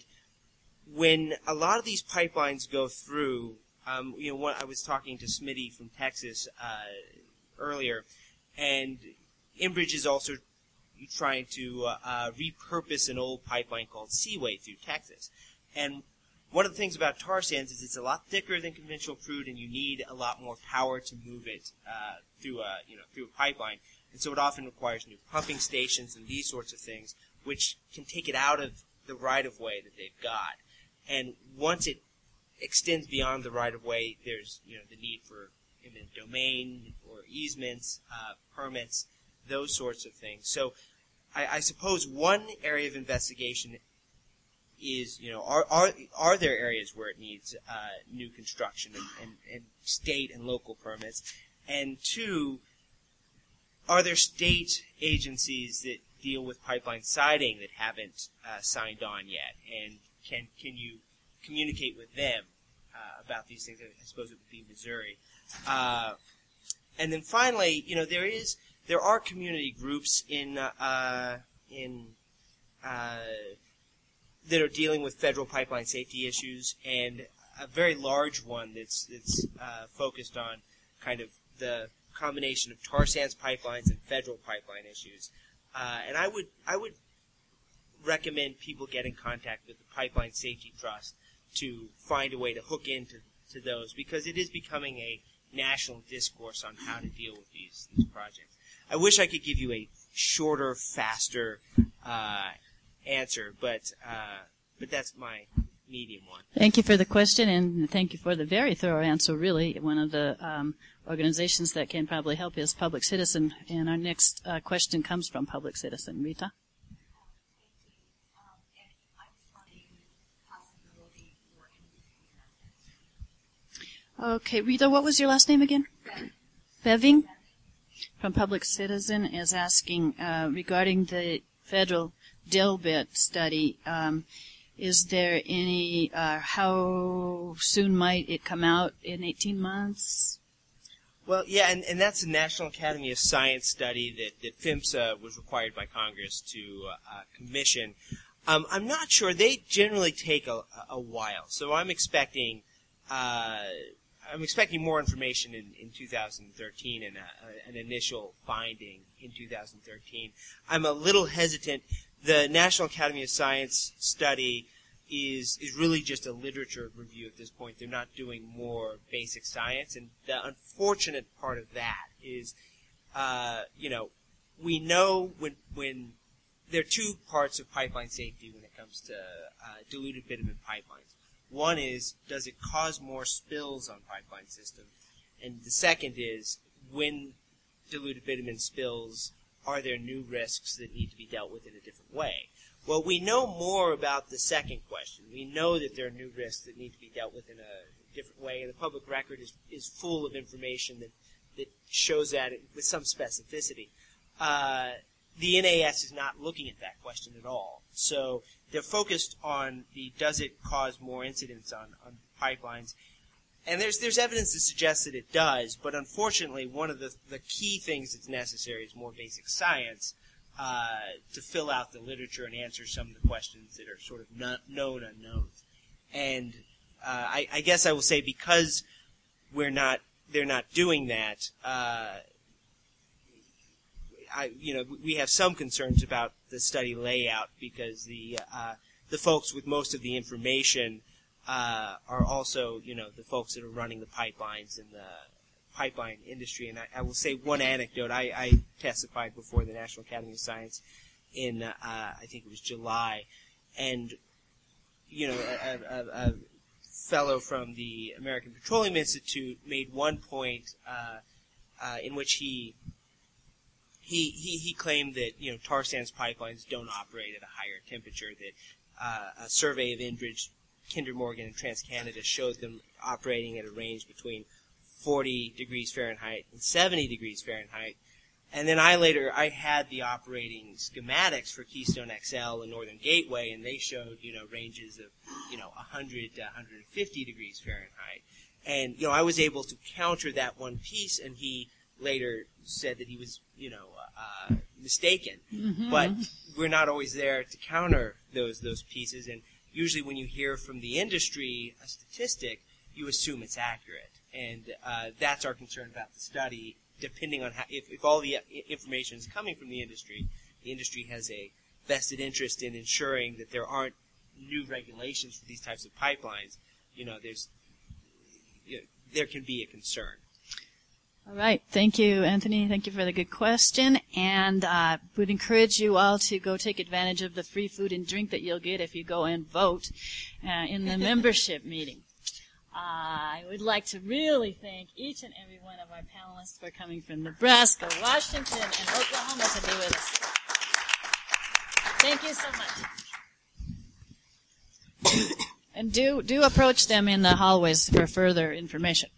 When a lot of these pipelines go through, um, you know, what I was talking to Smitty from Texas uh, earlier, and Enbridge is also trying to uh, uh, repurpose an old pipeline called Seaway through Texas. And one of the things about tar sands is it's a lot thicker than conventional crude, and you need a lot more power to move it uh, through a you know through a pipeline. And so it often requires new pumping stations and these sorts of things, which can take it out of the right-of-way that they've got. And once it extends beyond the right-of-way, there's you know the need for eminent domain or easements, uh, permits, those sorts of things. So I, I suppose one area of investigation is, you know, are are are there areas where it needs uh, new construction and, and, and state and local permits? And two, are there state agencies that deal with pipeline siting that haven't uh, signed on yet? And can can you communicate with them uh, about these things? I suppose it would be Missouri. Uh, and then finally, you know, there is there are community groups in uh, in uh, that are dealing with federal pipeline safety issues, and a very large one that's that's uh, focused on kind of the combination of tar sands pipelines and federal pipeline issues. Uh, and I would I would recommend people get in contact with the Pipeline Safety Trust to find a way to hook into to those, because it is becoming a national discourse on how to deal with these these projects. I wish I could give you a shorter, faster uh, answer, but uh, but that's my medium one. Thank you for the question, and thank you for the very thorough answer, really. One of the um, organizations that can probably help is Public Citizen, and our next uh, question comes from Public Citizen. Rita? Okay, Rita, what was your last name again? Beving from Public Citizen is asking uh, regarding the federal DILBIT study. Um, is there any, uh, how soon might it come out? In eighteen months? Well, yeah, and, and that's a National Academy of Science study that, that PHMSA was required by Congress to uh, commission. Um, I'm not sure. They generally take a, a while, so I'm expecting uh, I'm expecting more information in, in two thousand thirteen and a, a, an initial finding in two thousand thirteen. I'm a little hesitant. The National Academy of Science study is is really just a literature review at this point. They're not doing more basic science, and the unfortunate part of that is, uh, you know, we know when when there are two parts of pipeline safety when it comes to uh, diluted bitumen pipelines. One is, does it cause more spills on pipeline systems? And the second is, when diluted bitumen spills, are there new risks that need to be dealt with in a different way? Well, we know more about the second question. We know that there are new risks that need to be dealt with in a different way, and the public record is, is full of information that, that shows that with some specificity. Uh, the N A S is not looking at that question at all. So they're focused on the does it cause more incidents on, on pipelines. And there's there's evidence to suggest that it does, but unfortunately one of the, the key things that's necessary is more basic science uh, to fill out the literature and answer some of the questions that are sort of not known unknowns. And uh, I, I guess I will say because we're not they're not doing that, uh, I you know we have some concerns about the study layout because the uh, the folks with most of the information uh, are also you know the folks that are running the pipelines and the pipeline industry. And I, I will say one anecdote. I, I testified before the National Academy of Science in uh, I think it was July, and you know a, a, a fellow from the American Petroleum Institute made one point uh, uh, in which he. He, he he claimed that you know tar sands pipelines don't operate at a higher temperature. That uh, a survey of Enbridge, Kinder Morgan, and TransCanada showed them operating at a range between forty degrees Fahrenheit and seventy degrees Fahrenheit. And then I later I had the operating schematics for Keystone X L and Northern Gateway, and they showed you know ranges of you know one hundred to one hundred fifty degrees Fahrenheit. And you know I was able to counter that one piece, and he later said that he was, you know, uh, mistaken. Mm-hmm. But we're not always there to counter those those pieces. And usually when you hear from the industry a statistic, you assume it's accurate. And uh, that's our concern about the study. Depending on how, if, if all the information is coming from the industry, the industry has a vested interest in ensuring that there aren't new regulations for these types of pipelines. You know, there's, you know, there can be a concern. All right. Thank you, Anthony. Thank you for the good question. And I uh, would encourage you all to go take advantage of the free food and drink that you'll get if you go and vote uh, in the membership meeting. Uh, I would like to really thank each and every one of our panelists for coming from Nebraska, Washington, and Oklahoma to be with us. Thank you so much. And do do approach them in the hallways for further information.